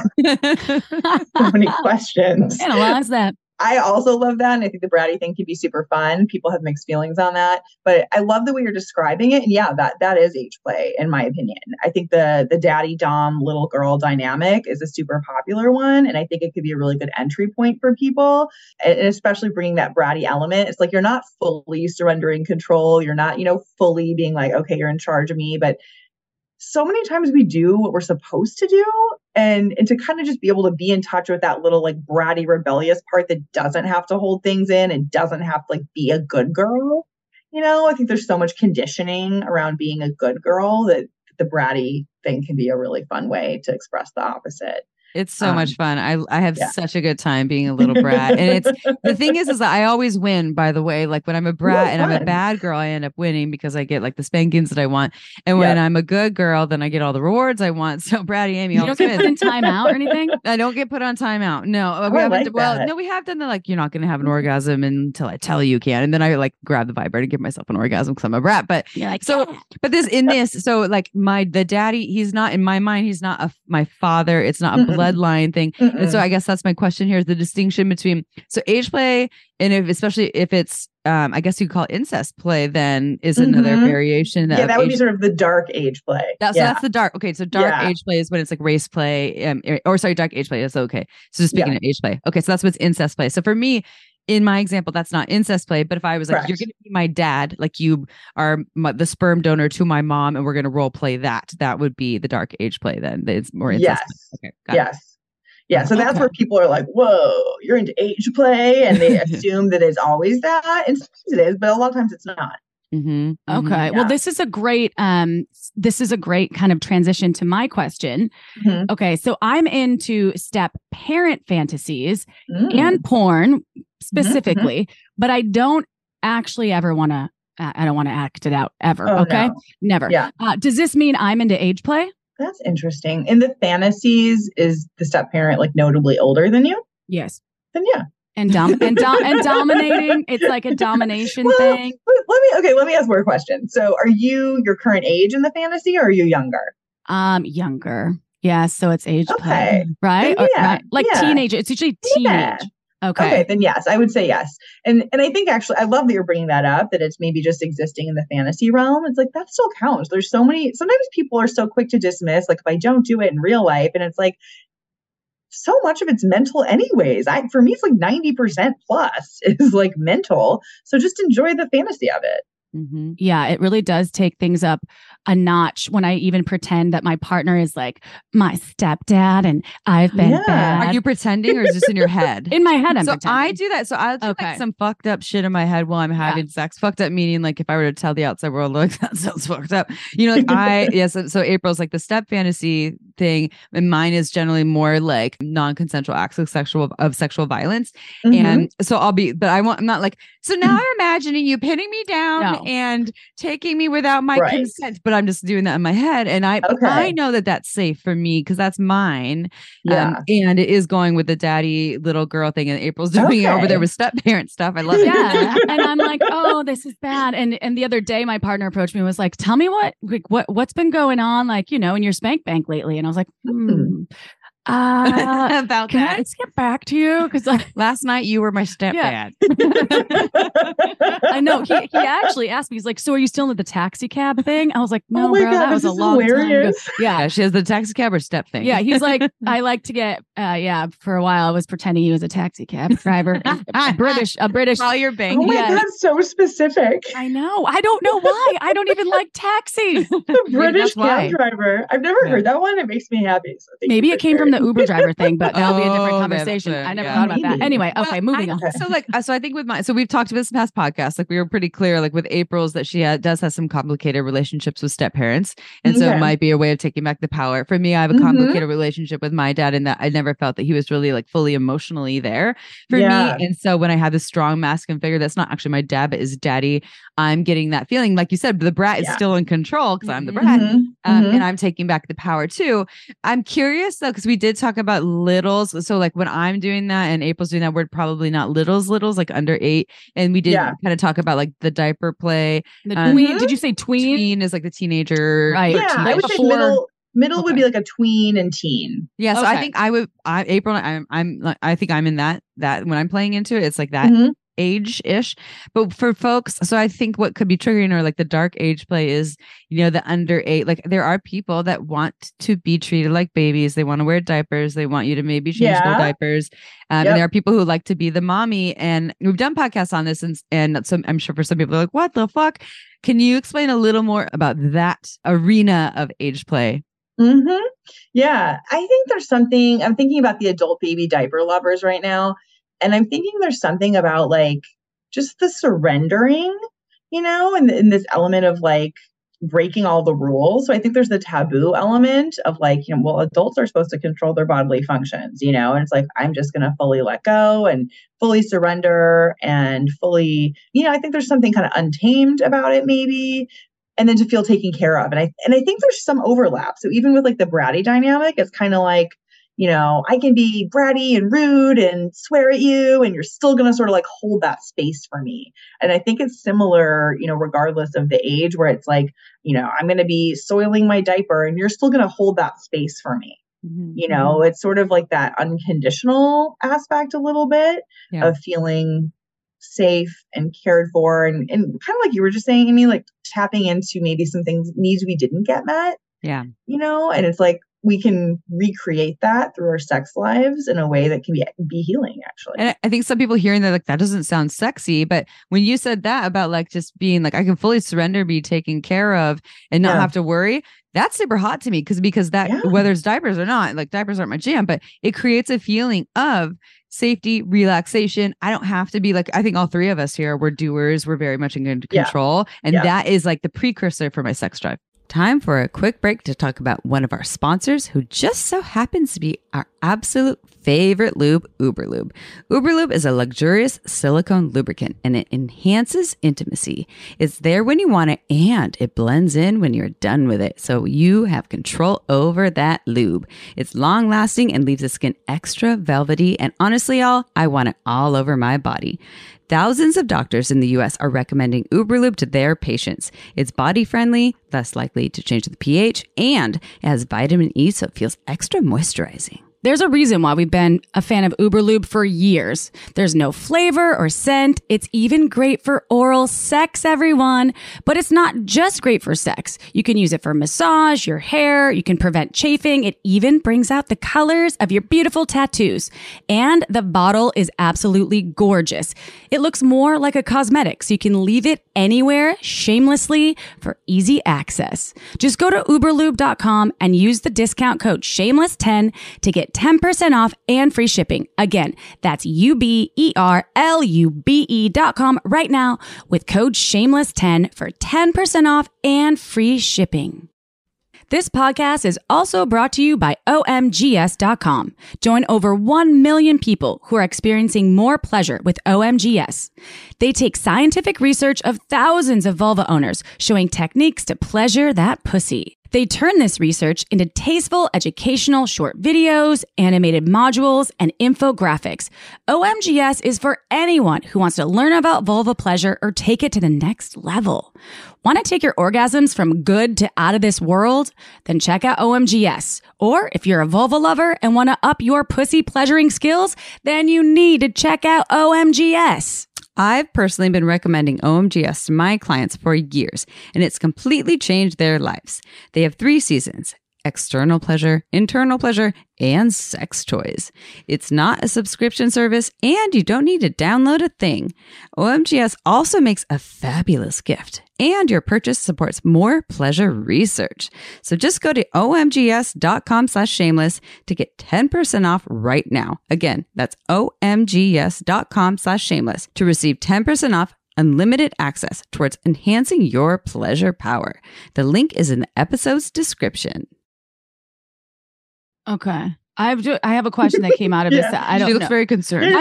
So many questions. Analyze that. I also love that. And I think the bratty thing can be super fun. People have mixed feelings on that. But I love the way you're describing it. And yeah, that is age play, in my opinion. I think the daddy dom little girl dynamic is a super popular one. And I think it could be a really good entry point for people. And especially bringing that bratty element. It's like you're not fully surrendering control. You're not, fully being like, okay, you're in charge of me. But so many times we do what we're supposed to do, and to kind of just be able to be in touch with that little like bratty rebellious part that doesn't have to hold things in and doesn't have to like be a good girl. I think there's so much conditioning around being a good girl that the bratty thing can be a really fun way to express the opposite. It's so much fun. I have Yeah. such a good time being a little brat. And it's the thing is that I always win, by the way. Like when I'm a brat and I'm a fun. bad girl, I end up winning because I get like the spankings that I want. And when I'm a good girl, then I get all the rewards I want. So Bratty Amy You always don't get put in wins. timeout or anything? I don't get put on timeout. No, I we haven't. like Well, that. no, we have done the like you're not going to have an orgasm until I tell you can, and then I like grab the vibrator and give myself an orgasm because I'm a brat. But You're like, so, but so like the daddy, he's not in my mind. He's not my father. It's not a Mm-mm. bloodline thing. And so I guess that's my question here: is the distinction between age play and especially if it's I guess you call it incest play, then is another variation. Yeah, that would be sort of the dark age play. So that's the dark. Okay, so dark age play is when it's like race play, or sorry, dark age play. That's okay. So just speaking of age play, okay, so that's what's incest play. So for me, in my example, that's not incest play. But if I was like, you're going to be my dad, like you are the sperm donor to my mom, and we're going to role play that would be the dark age play. Then it's more incest. Play. Okay, got it. Yeah, so that's where people are like, whoa, you're into age play. And they assume that it's always that. And sometimes it is, but a lot of times it's not. Okay. Well, this is a great kind of transition to my question. Okay. So I'm into step parent fantasies and porn specifically, but I don't actually ever want to, I don't want to act it out ever. Okay. No. Never. Yeah. Does this mean I'm into age play? That's interesting. In the fantasies, is the step parent like notably older than you? Yes. Then yeah. And dominating. It's like a domination thing. Let me ask more question. So are you your current age in the fantasy, or are you younger? Younger. Yeah. So it's age play, right? Right? Like teenager. It's usually teenage. Yeah. Okay. Then yes, I would say yes. And I think actually, I love that you're bringing that up, that it's maybe just existing in the fantasy realm. It's like, that still counts. There's so many, sometimes people are so quick to dismiss, like if I don't do it in real life, and it's like, so much of it's mental anyways. For me, it's like 90% plus is like mental. So just enjoy the fantasy of it. Yeah, it really does take things up a notch when I even pretend that my partner is like my stepdad and I've been bad. Are you pretending, or is this in your head? In my head, I'm so pretending. I do that. So I'll do like some fucked up shit in my head while I'm having sex. Fucked up meaning like if I were to tell the outside world, look, that sounds fucked up. You know, like so April's like the step fantasy thing, and mine is generally more like non-consensual acts of sexual violence. And so I'm not like, so now I'm imagining you pinning me down and taking me without my consent, but I'm just doing that in my head. And I know that that's safe for me because that's mine. And it is going with the daddy little girl thing, and April's doing it over there with step parent stuff. I love it. Yeah. And I'm like, oh, this is bad. And the other day my partner approached me and was like, tell me what's been going on, like, you know, in your spank bank lately. And I was like, about can that. I just get back to you? Because last night you were my stepdad. I know. He actually asked me, he's like, so are you still into the taxi cab thing? I was like, no, bro, that was a long time ago. Yeah, she has the taxi cab or step thing. Yeah, he's like, I like to get for a while I was pretending he was a taxi cab driver. a British Call your bank. Oh my God, so specific. I know. I don't know why. I don't even like taxis. The British cab driver. I've never heard that one. It makes me happy. So maybe it came from the Uber driver thing, but that'll be a different conversation. I never thought about that. Anyway, okay, moving on. So I think with so we've talked about this in past podcasts, like we were pretty clear, like with April's, that she does have some complicated relationships with step parents. And so it might be a way of taking back the power. For me, I have a complicated relationship with my dad in that I never felt that he was really like fully emotionally there for me. And so when I have this strong masculine figure, that's not actually my dad, but is daddy, I'm getting that feeling. Like you said, the brat is still in control because I'm the brat. And I'm taking back the power too. I'm curious though, because we did talk about littles. So like when I'm doing that and April's doing that, we're probably not littles, like under 8. And we did kind of talk about like the diaper play. The tween. Did you say tween? Tween is like the teenager. Right. Yeah, I would say middle would be like a tween and teen. Yeah. So I think April, I think I'm in that when I'm playing into it, it's like that age-ish. But for folks, so I think what could be triggering or like the dark age play is, you know, the under 8, like there are people that want to be treated like babies. They want to wear diapers. They want you to maybe change their diapers. And there are people who like to be the mommy. And we've done podcasts on this, and some, I'm sure for some people they're like, what the fuck? Can you explain a little more about that arena of age play? Yeah, I think there's something, I'm thinking about the adult baby diaper lovers right now. And I'm thinking there's something about like just the surrendering, you know, and in this element of like breaking all the rules. So I think there's the taboo element of like, well, adults are supposed to control their bodily functions, and it's like, I'm just going to fully let go and fully surrender and fully, I think there's something kind of untamed about it maybe. And then to feel taken care of. And I think there's some overlap. So even with like the bratty dynamic, it's kind of like, I can be bratty and rude and swear at you, and you're still going to sort of like hold that space for me. And I think it's similar, regardless of the age, where it's like, I'm going to be soiling my diaper and you're still going to hold that space for me. Mm-hmm. It's sort of like that unconditional aspect a little bit of feeling safe and cared for, and kind of like you were just saying, Amy, like tapping into maybe some needs we didn't get met. Yeah. And it's like, we can recreate that through our sex lives in a way that can be healing, actually. And I think some people hearing that, like, that doesn't sound sexy, but when you said that about like just being like, I can fully surrender, be taken care of and not have to worry, that's super hot to me because that whether it's diapers or not, like diapers aren't my jam, but it creates a feeling of safety, relaxation. I don't have to be like, I think all three of us here, we're doers. We're very much in control. And that is like the precursor for my sex drive. Time for a quick break to talk about one of our sponsors who just so happens to be our absolute favorite lube, Uberlube. Uberlube is a luxurious silicone lubricant and it enhances intimacy. It's there when you want it and it blends in when you're done with it. So you have control over that lube. It's long lasting and leaves the skin extra velvety. And honestly, y'all, I want it all over my body. Thousands of doctors in the U.S. are recommending Uberlube to their patients. It's body-friendly, less likely to change the pH, and it has vitamin E, so it feels extra moisturizing. There's a reason why we've been a fan of Uberlube for years. There's no flavor or scent. It's even great for oral sex, everyone. But it's not just great for sex. You can use it for massage, your hair. You can prevent chafing. It even brings out the colors of your beautiful tattoos. And the bottle is absolutely gorgeous. It looks more like a cosmetic, so you can leave it anywhere shamelessly for easy access. Just go to uberlube.com and use the discount code shameless10 to get 10% off and free shipping. Again, that's uberlube.com right now with code shameless10 for 10% off and free shipping. This podcast is also brought to you by OMGS.com. Join over 1 million people who are experiencing more pleasure with OMGS. They take scientific research of thousands of vulva owners, showing techniques to pleasure that pussy. They turn this research into tasteful, educational short videos, animated modules, and infographics. OMGS is for anyone who wants to learn about vulva pleasure or take it to the next level. Want to take your orgasms from good to out of this world? Then check out OMGS. Or if you're a vulva lover and want to up your pussy pleasuring skills, then you need to check out OMGS. I've personally been recommending OMGS to my clients for years, and it's completely changed their lives. They have 3 seasons: external pleasure, internal pleasure, and sex toys. It's not a subscription service, and you don't need to download a thing. OMGS also makes a fabulous gift, and your purchase supports more pleasure research. So just go to omgs.com/shameless to get 10% off right now. Again, that's omgs.com/shameless to receive 10% off unlimited access towards enhancing your pleasure power. The link is in the episode's description. Okay. I have a question that came out of this. I don't know. She looks very concerned.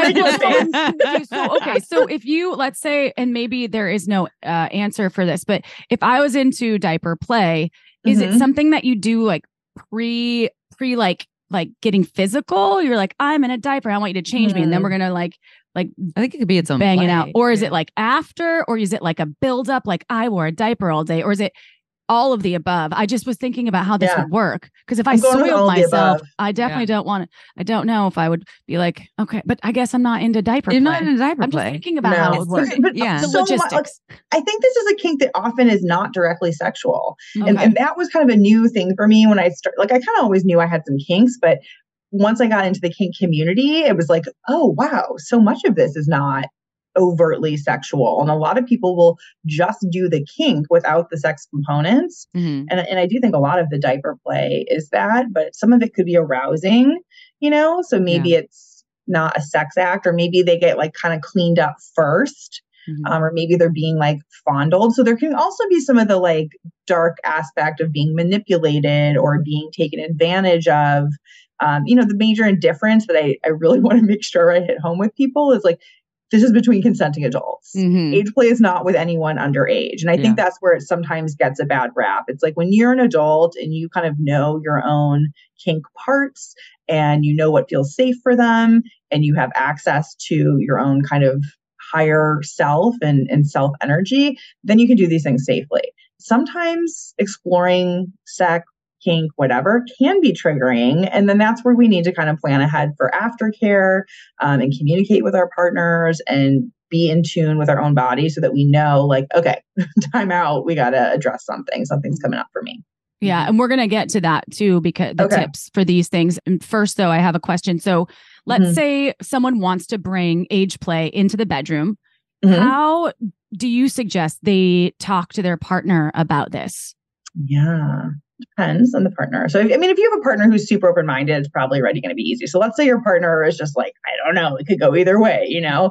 So if you, let's say, and maybe there is no answer for this, but if I was into diaper play, is it something that you do like pre like getting physical? You're like, I'm in a diaper, I want you to change me, and then we're gonna like I think it could be its own banging play. out, or is it like after, or is it like a build up, like I wore a diaper all day, or is it all of the above? I just was thinking about how this would work, because if I soiled myself, I definitely don't want it. I don't know if I would be like, okay, but I guess I'm not into diaper play. You're not into diaper I'm play. just thinking about how it would work. But the logistics. I think this is a kink that often is not directly sexual. Okay. And that was kind of a new thing for me when I started. Like, I kind of always knew I had some kinks, but once I got into the kink community, it was like, oh, wow, so much of this is not overtly sexual. And a lot of people will just do the kink without the sex components. And I do think a lot of the diaper play is that, but some of it could be arousing, so maybe it's not a sex act, or maybe they get like kind of cleaned up first. or maybe they're being like fondled. So there can also be some of the like dark aspect of being manipulated or being taken advantage of. The major indifference that I really want to make sure I hit home with people is like, this is between consenting adults. Age play is not with anyone underage. And I think that's where it sometimes gets a bad rap. It's like when you're an adult and you kind of know your own kink parts and you know what feels safe for them and you have access to your own kind of higher self and self energy, then you can do these things safely. Sometimes exploring sex, kink, whatever, can be triggering. And then that's where we need to kind of plan ahead for aftercare and communicate with our partners and be in tune with our own body so that we know like, okay, time out. We got to address something. Something's coming up for me. Yeah. And we're going to get to that too, because the tips for these things. And first, though, I have a question. So let's say someone wants to bring age play into the bedroom. How do you suggest they talk to their partner about this? Yeah. Depends on the partner. So, I mean, if you have a partner who's super open-minded, it's probably already going to be easy. So let's say your partner is just like, I don't know, it could go either way,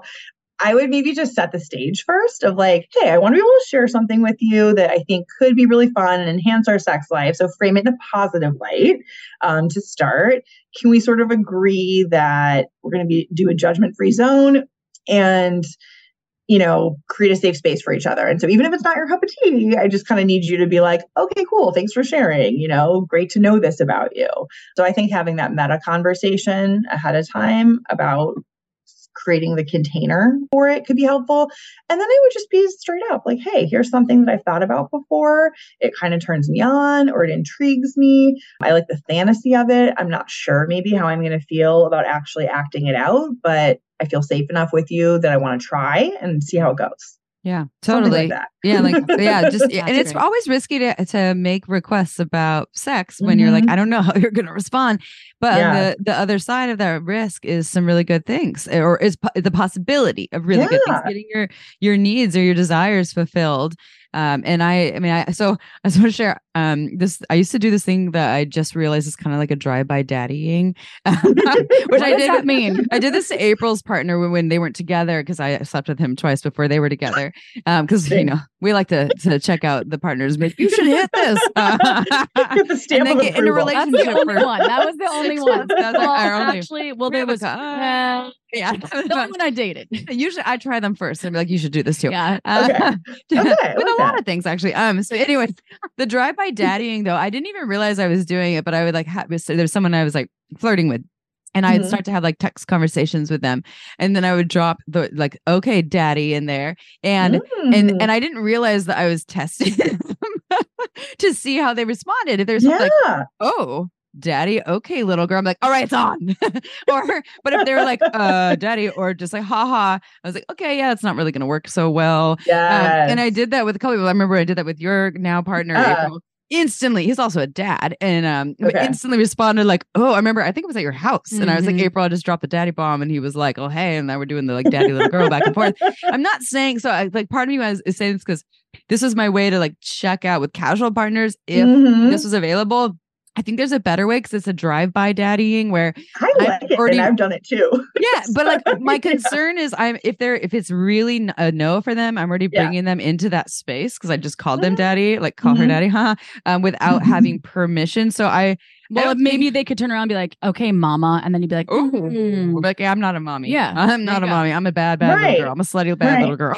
I would maybe just set the stage first of like, hey, I want to be able to share something with you that I think could be really fun and enhance our sex life. So frame it in a positive light to start. Can we sort of agree that we're going to do a judgment-free zone and create a safe space for each other. And so even if it's not your cup of tea, I just kind of need you to be like, okay, cool. Thanks for sharing, great to know this about you. So I think having that meta conversation ahead of time about creating the container for it could be helpful. And then I would just be straight up like, hey, here's something that I've thought about before. It kind of turns me on or it intrigues me. I like the fantasy of it. I'm not sure maybe how I'm going to feel about actually acting it out, but I feel safe enough with you that I want to try and see how it goes. Yeah, totally. Like just and it's always risky to make requests about sex when you're like, I don't know how you're going to respond. But the other side of that risk is some really good things, or is the possibility of really good things, getting your needs or your desires fulfilled. And I just want to share this. I used to do this thing that I just realized is kind of like a drive-by daddying, which I did. Mean? I did this to April's partner when they weren't together because I slept with him twice before they were together. Because we like to check out the partners. But you should hit this. Get the stamp and then get in a relationship. That was the only one. That was our only. Actually, there was. Yeah, the one I dated. Usually, I try them first and be like, "You should do this too." Yeah, with a lot of things actually. So, anyways, the drive-by daddying though, I didn't even realize I was doing it, but I would like there's someone I was like flirting with. And I'd start to have like text conversations with them. And then I would drop the like, okay, daddy in there. And I didn't realize that I was testing them to see how they responded. If there's something like, oh, daddy, okay, little girl. I'm like, all right, it's on. But if they were like, daddy, or just like, haha, I was like, okay, yeah, it's not really going to work so well. And I did that with a couple people. I remember I did that with your now partner, April. Instantly, he's also a dad, and instantly responded like, "Oh, I remember. I think it was at your house." And I was like, "April, I just dropped the daddy bomb," and he was like, "Oh, hey," and now we're doing the like daddy little girl back and forth. I'm not saying so. Part of me is saying this because this is my way to like check out with casual partners if this was available. I think there's a better way because it's a drive-by daddying where I like it, and I've done it too. Yeah, but like my concern is if it's really a no for them, I'm already bringing them into that space because I just called them daddy, like call her daddy, without having permission. So maybe they could turn around and be like, okay, mama. And then you'd be like, oh, like, I'm not a mommy. Yeah. I'm not a mommy. I'm a bad little girl. I'm a slutty, bad little girl.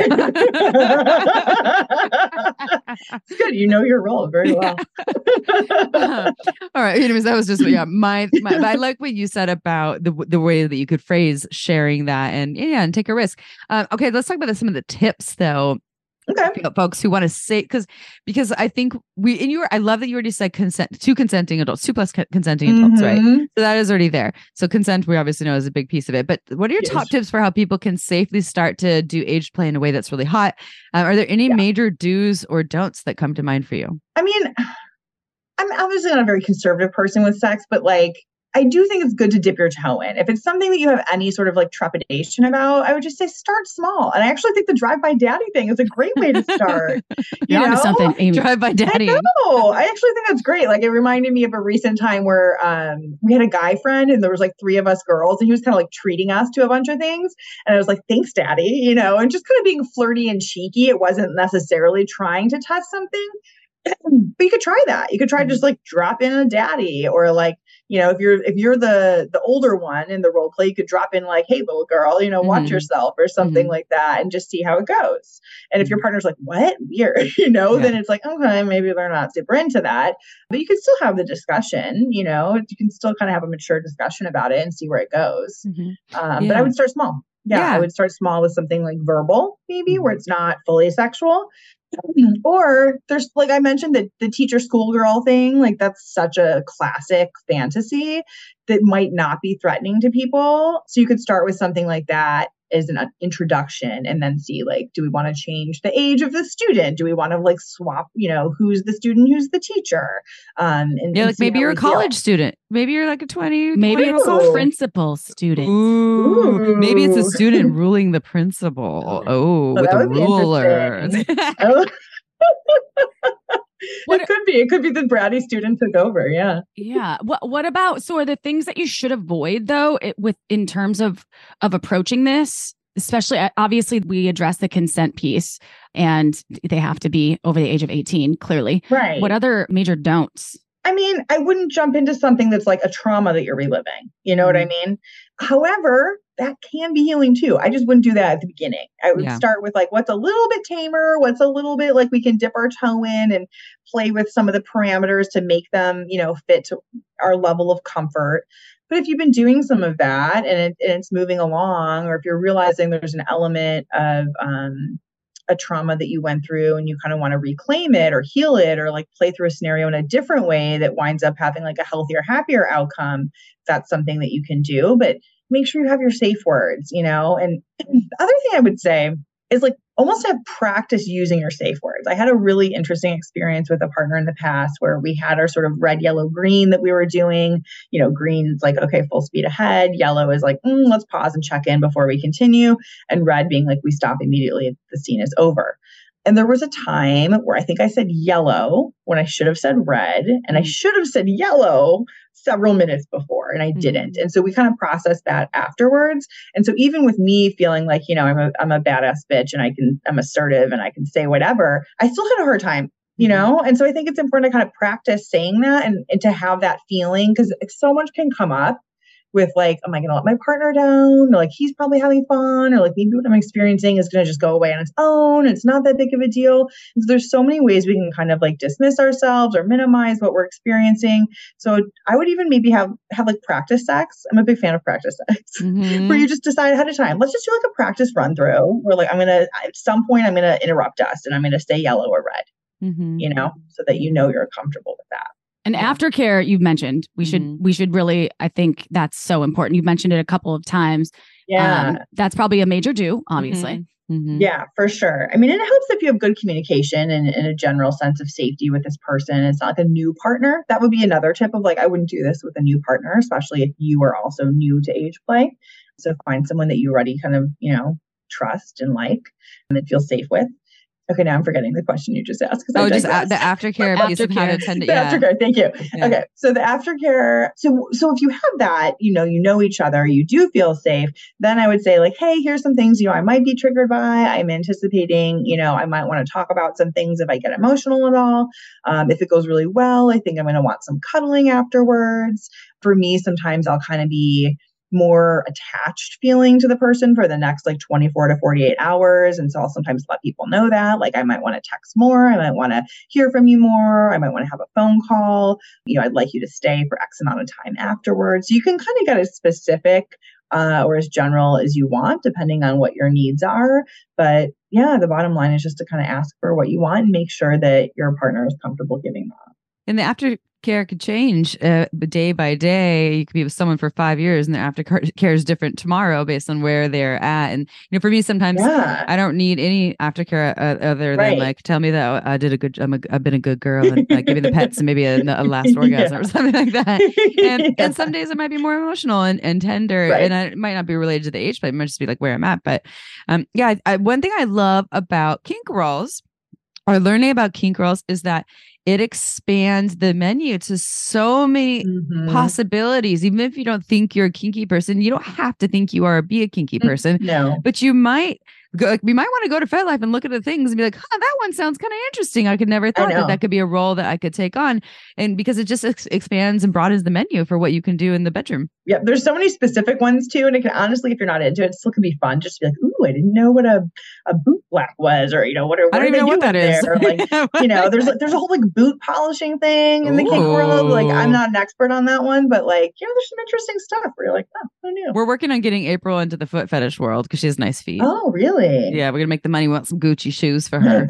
It's good. You know your role very well. All right. Anyways, that was just, my I like what you said about the way that you could phrase sharing that and take a risk. Okay. Let's talk about some of the tips though. Okay. Folks who want to say, because I think I love that you already said two consenting adults, 2 plus consenting adults, right? So that is already there. So consent, we obviously know is a big piece of it, but what are your top tips for how people can safely start to do age play in a way that's really hot? Are there any major do's or don'ts that come to mind for you? I mean, I'm obviously not a very conservative person with sex, but like, I do think it's good to dip your toe in. If it's something that you have any sort of like trepidation about, I would just say start small. And I actually think the drive-by daddy thing is a great way to start. You're onto something, Amy. Drive-by daddy. I know. I actually think that's great. Like it reminded me of a recent time where we had a guy friend and there was like 3 of us girls and he was kind of like treating us to a bunch of things. And I was like, thanks, daddy, and just kind of being flirty and cheeky. It wasn't necessarily trying to test something. But you could try that. You could try just like drop in a daddy, or like, if you're the older one in the role play, you could drop in like, hey, little girl, watch yourself or something like that, and just see how it goes. And if your partner's like, what? Weird, then it's like, okay, maybe they're not super into that, but you can still have the discussion, you can still kind of have a mature discussion about it and see where it goes. But I would start small. I would start small with something like verbal, maybe where it's not fully sexual. Or there's, like I mentioned, the teacher schoolgirl thing, like that's such a classic fantasy that might not be threatening to people. So you could start with something like that as an introduction and then see, like, do we want to change the age of the student? Do we want to like swap, who's the student, who's the teacher? And like maybe you're a college student. Maybe you're like a 20. Maybe it's a principal student. Ooh. Maybe it's a student ruling the principal. Oh, with a ruler. It could be the bratty student took over. Yeah. Yeah. What about, so are the things that you should avoid though, in terms of approaching this, especially obviously we address the consent piece and they have to be over the age of 18, clearly. Right. What other major don'ts? I mean, I wouldn't jump into something that's like a trauma that you're reliving. You know what I mean? However, that can be healing too. I just wouldn't do that at the beginning. I would start with like, what's a little bit tamer, what's a little bit like we can dip our toe in and play with some of the parameters to make them, fit to our level of comfort. But if you've been doing some of that and it's moving along, or if you're realizing there's an element of a trauma that you went through and you kind of want to reclaim it or heal it, or like play through a scenario in a different way that winds up having like a healthier, happier outcome, that's something that you can do. But make sure you have your safe words, And the other thing I would say is like almost have practice using your safe words. I had a really interesting experience with a partner in the past where we had our sort of red, yellow, green that we were doing. Green is like, okay, full speed ahead. Yellow is like, let's pause and check in before we continue. And red being like, we stop immediately if the scene is over. And there was a time where I think I said yellow when I should have said red, and I should have said yellow several minutes before, and I didn't. And so we kind of processed that afterwards. And so even with me feeling like, I'm a badass bitch and I'm assertive and I can say whatever, I still had a hard time, And so I think it's important to kind of practice saying that and to have that feeling, because so much can come up with like, am I going to let my partner down? Or like, he's probably having fun, or like maybe what I'm experiencing is going to just go away on its own. It's not that big of a deal. And so there's so many ways we can kind of like dismiss ourselves or minimize what we're experiencing. So I would even maybe have like practice sex. I'm a big fan of practice sex, where you just decide ahead of time, let's just do like a practice run through where like, at some point I'm going to interrupt us and I'm going to say yellow or red, so that you're comfortable with that. And aftercare, you've mentioned, we should really, I think that's so important. You've mentioned it a couple of times. Yeah. That's probably a major do, obviously. Yeah, for sure. I mean, it helps if you have good communication and a general sense of safety with this person. It's not like a new partner. That would be another tip of like, I wouldn't do this with a new partner, especially if you are also new to age play. So find someone that you already kind of, trust and like and feel safe with. Okay, now I'm forgetting the question you just asked. Just the aftercare piece of how to attend it. Aftercare, thank you. Yeah. Okay, so the aftercare. So if you have that, you know each other, you do feel safe. Then I would say like, hey, here's some things I might be triggered by. I'm anticipating, I might want to talk about some things if I get emotional at all. If it goes really well, I think I'm going to want some cuddling afterwards. For me, sometimes I'll kind of be more attached feeling to the person for the next like 24 to 48 hours. And so I'll sometimes let people know that, like, I might want to text more. I might want to hear from you more. I might want to have a phone call. I'd like you to stay for X amount of time afterwards. So you can kind of get as specific or as general as you want, depending on what your needs are. But yeah, the bottom line is just to kind of ask for what you want and make sure that your partner is comfortable giving that. And the aftercare could change day by day. You could be with someone for 5 years and their aftercare is different tomorrow based on where they're at. And, for me, sometimes I don't need any aftercare other than like, tell me that I've been a good girl and give me the pets and maybe a last orgasm or something like that. And some days it might be more emotional and tender and it might not be related to the age play. It might just be like where I'm at. But one thing I love about kink rolls or learning about kink rolls is that it expands the menu to so many possibilities. Even if you don't think you're a kinky person, you don't have to think you are or be a kinky person. No. But you might go, we might want to go to FetLife and look at the things and be like, that one sounds kind of interesting. I could never thought that could be a role that I could take on. And because it just expands and broadens the menu for what you can do in the bedroom. Yeah, there's so many specific ones too. And it can honestly, if you're not into it, it still can be fun. Just to be like, ooh, I didn't know what a boot black was, or what I don't even know what that is. Or, like, there's a whole like boot polishing thing in the kink world. Like, I'm not an expert on that one, but like, there's some interesting stuff where you're like, oh, who knew? We're working on getting April into the foot fetish world because she has nice feet. Oh, really? Yeah, we're gonna make the money. We want some Gucci shoes for her.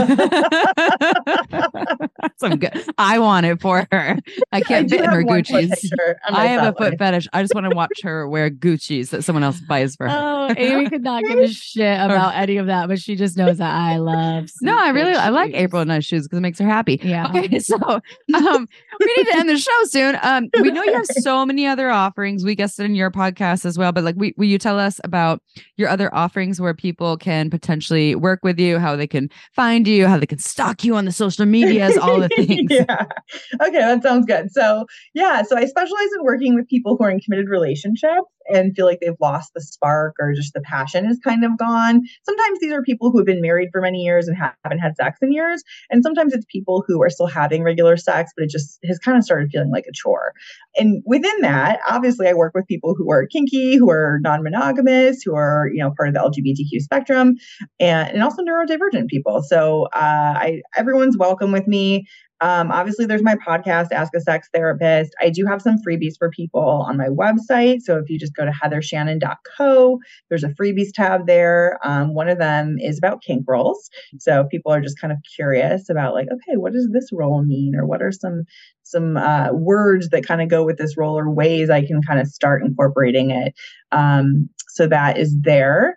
Some good. I want it for her. I can't fit in her Gucci's. I have a foot fetish. I just want to watch her wear Gucci's that someone else buys for her. Oh, Amy could not give a shit about any of that, but she just knows that I love. I like April in nice shoes because it makes her happy. Yeah. Okay, so we need to end the show soon. We know you have so many other offerings. We guessed it in your podcast as well, but like, will you tell us about your other offerings where people can potentially work with you, how they can find you, how they can stalk you on the social medias, all the things? Yeah. Okay, that sounds good. So I specialize in working with people who are in committed relationships and feel like they've lost the spark or just the passion is kind of gone. Sometimes these are people who have been married for many years and haven't had sex in years. And sometimes it's people who are still having regular sex, but it just has kind of started feeling like a chore. And within that, obviously, I work with people who are kinky, who are non-monogamous, who are, part of the LGBTQ spectrum, and also neurodivergent people. So everyone's welcome with me. Obviously, there's my podcast, Ask a Sex Therapist. I do have some freebies for people on my website. So if you just go to heathershannon.co, there's a freebies tab there. One of them is about kink rolls. So people are just kind of curious about like, okay, what does this role mean? Or what are some words that kind of go with this role or ways I can kind of start incorporating it? So that is there.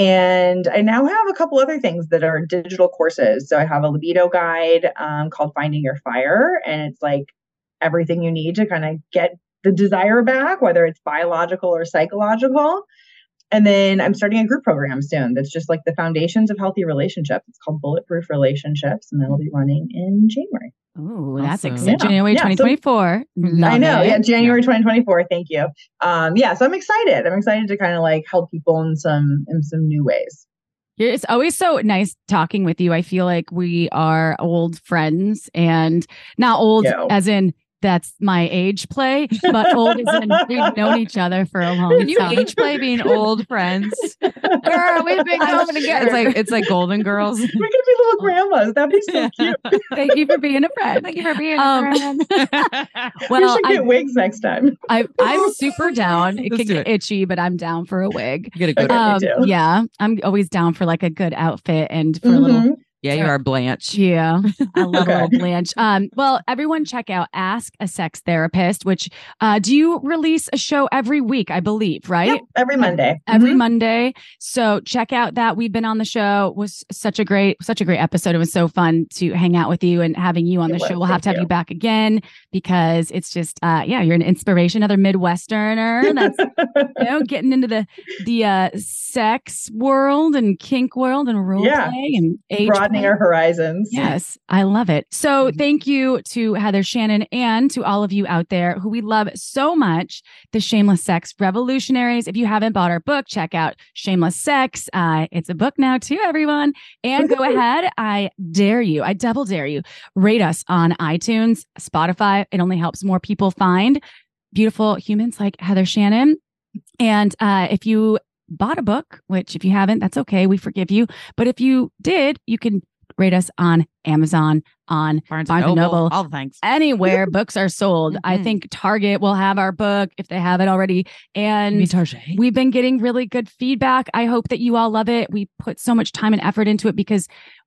And I now have a couple other things that are digital courses. So I have a libido guide called Finding Your Fire. And it's like everything you need to kind of get the desire back, whether it's biological or psychological. And then I'm starting a group program soon that's just like the foundations of healthy relationships. It's called Bulletproof Relationships, and that'll be running in January. Oh, that's awesome. exciting. January 2024. I know. Yeah, January 2024. Thank you. So I'm excited. I'm excited to kind of like help people in some new ways. It's always so nice talking with you. I feel like we are old friends, and not old as in that's my age play, but old as in we've known each other for a long time. Can you age play being old friends? Girl, we've been going together. It's like Golden Girls. We could be little grandmas. That'd be so cute. Thank you for being a friend. Thank you for being a friend. Well, we should get wigs next time. I'm super down. It can get itchy, but I'm down for a wig. You get a good yeah, I'm always down for like a good outfit and for a little. Yeah, you are Blanche. Yeah, I love a little Blanche. Well, everyone check out Ask a Sex Therapist, which do you release a show every week, I believe, right? Yep, every Monday. Every Monday. So check out that. We've been on the show. It was such a great episode. It was so fun to hang out with you and having you on the show. We'll have to have you back again because it's just, you're an inspiration, another Midwesterner that's, getting into the sex world and kink world and role play and age broadening our horizons. Yes, I love it. So thank you to Heather Shannon and to all of you out there who we love so much, the Shameless Sex Revolutionaries. If you haven't bought our book, check out Shameless Sex. It's a book now too, everyone. And go ahead. I double dare you, rate us on iTunes, Spotify. It only helps more people find beautiful humans like Heather Shannon. And if you bought a book, which if you haven't, that's okay. We forgive you. But if you did, you can rate us on Amazon, on Barnes & Noble, all the things. Anywhere books are sold. I think Target will have our book if they have it already. And we've been getting really good feedback. I hope that you all love it. We put so much time and effort into it because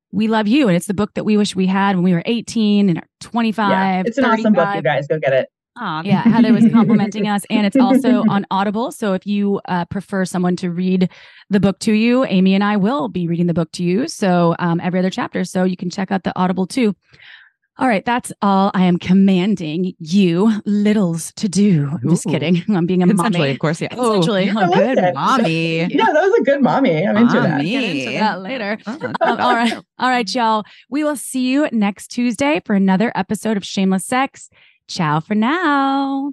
we love you. And it's the book that we wish we had when we were 18 and 25. Yeah, it's an awesome book, you guys. Go get it. Yeah, Heather was complimenting us, and it's also on Audible. So if you prefer someone to read the book to you, Amy and I will be reading the book to you. So every other chapter. So you can check out the Audible too. All right, that's all I am commanding you littles to do. I'm just kidding. I'm being a mommy. Of course, yeah. Consensually. Oh, good mommy. Yeah, that was a good mommy. I'm into that. Get into that later. All right, y'all. We will see you next Tuesday for another episode of Shameless Sex. Ciao for now.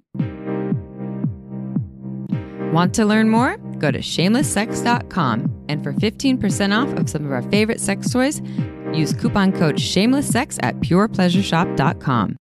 Want to learn more? Go to shamelesssex.com. And for 15% off of some of our favorite sex toys, use coupon code SHAMELESSSEX at purepleasureshop.com.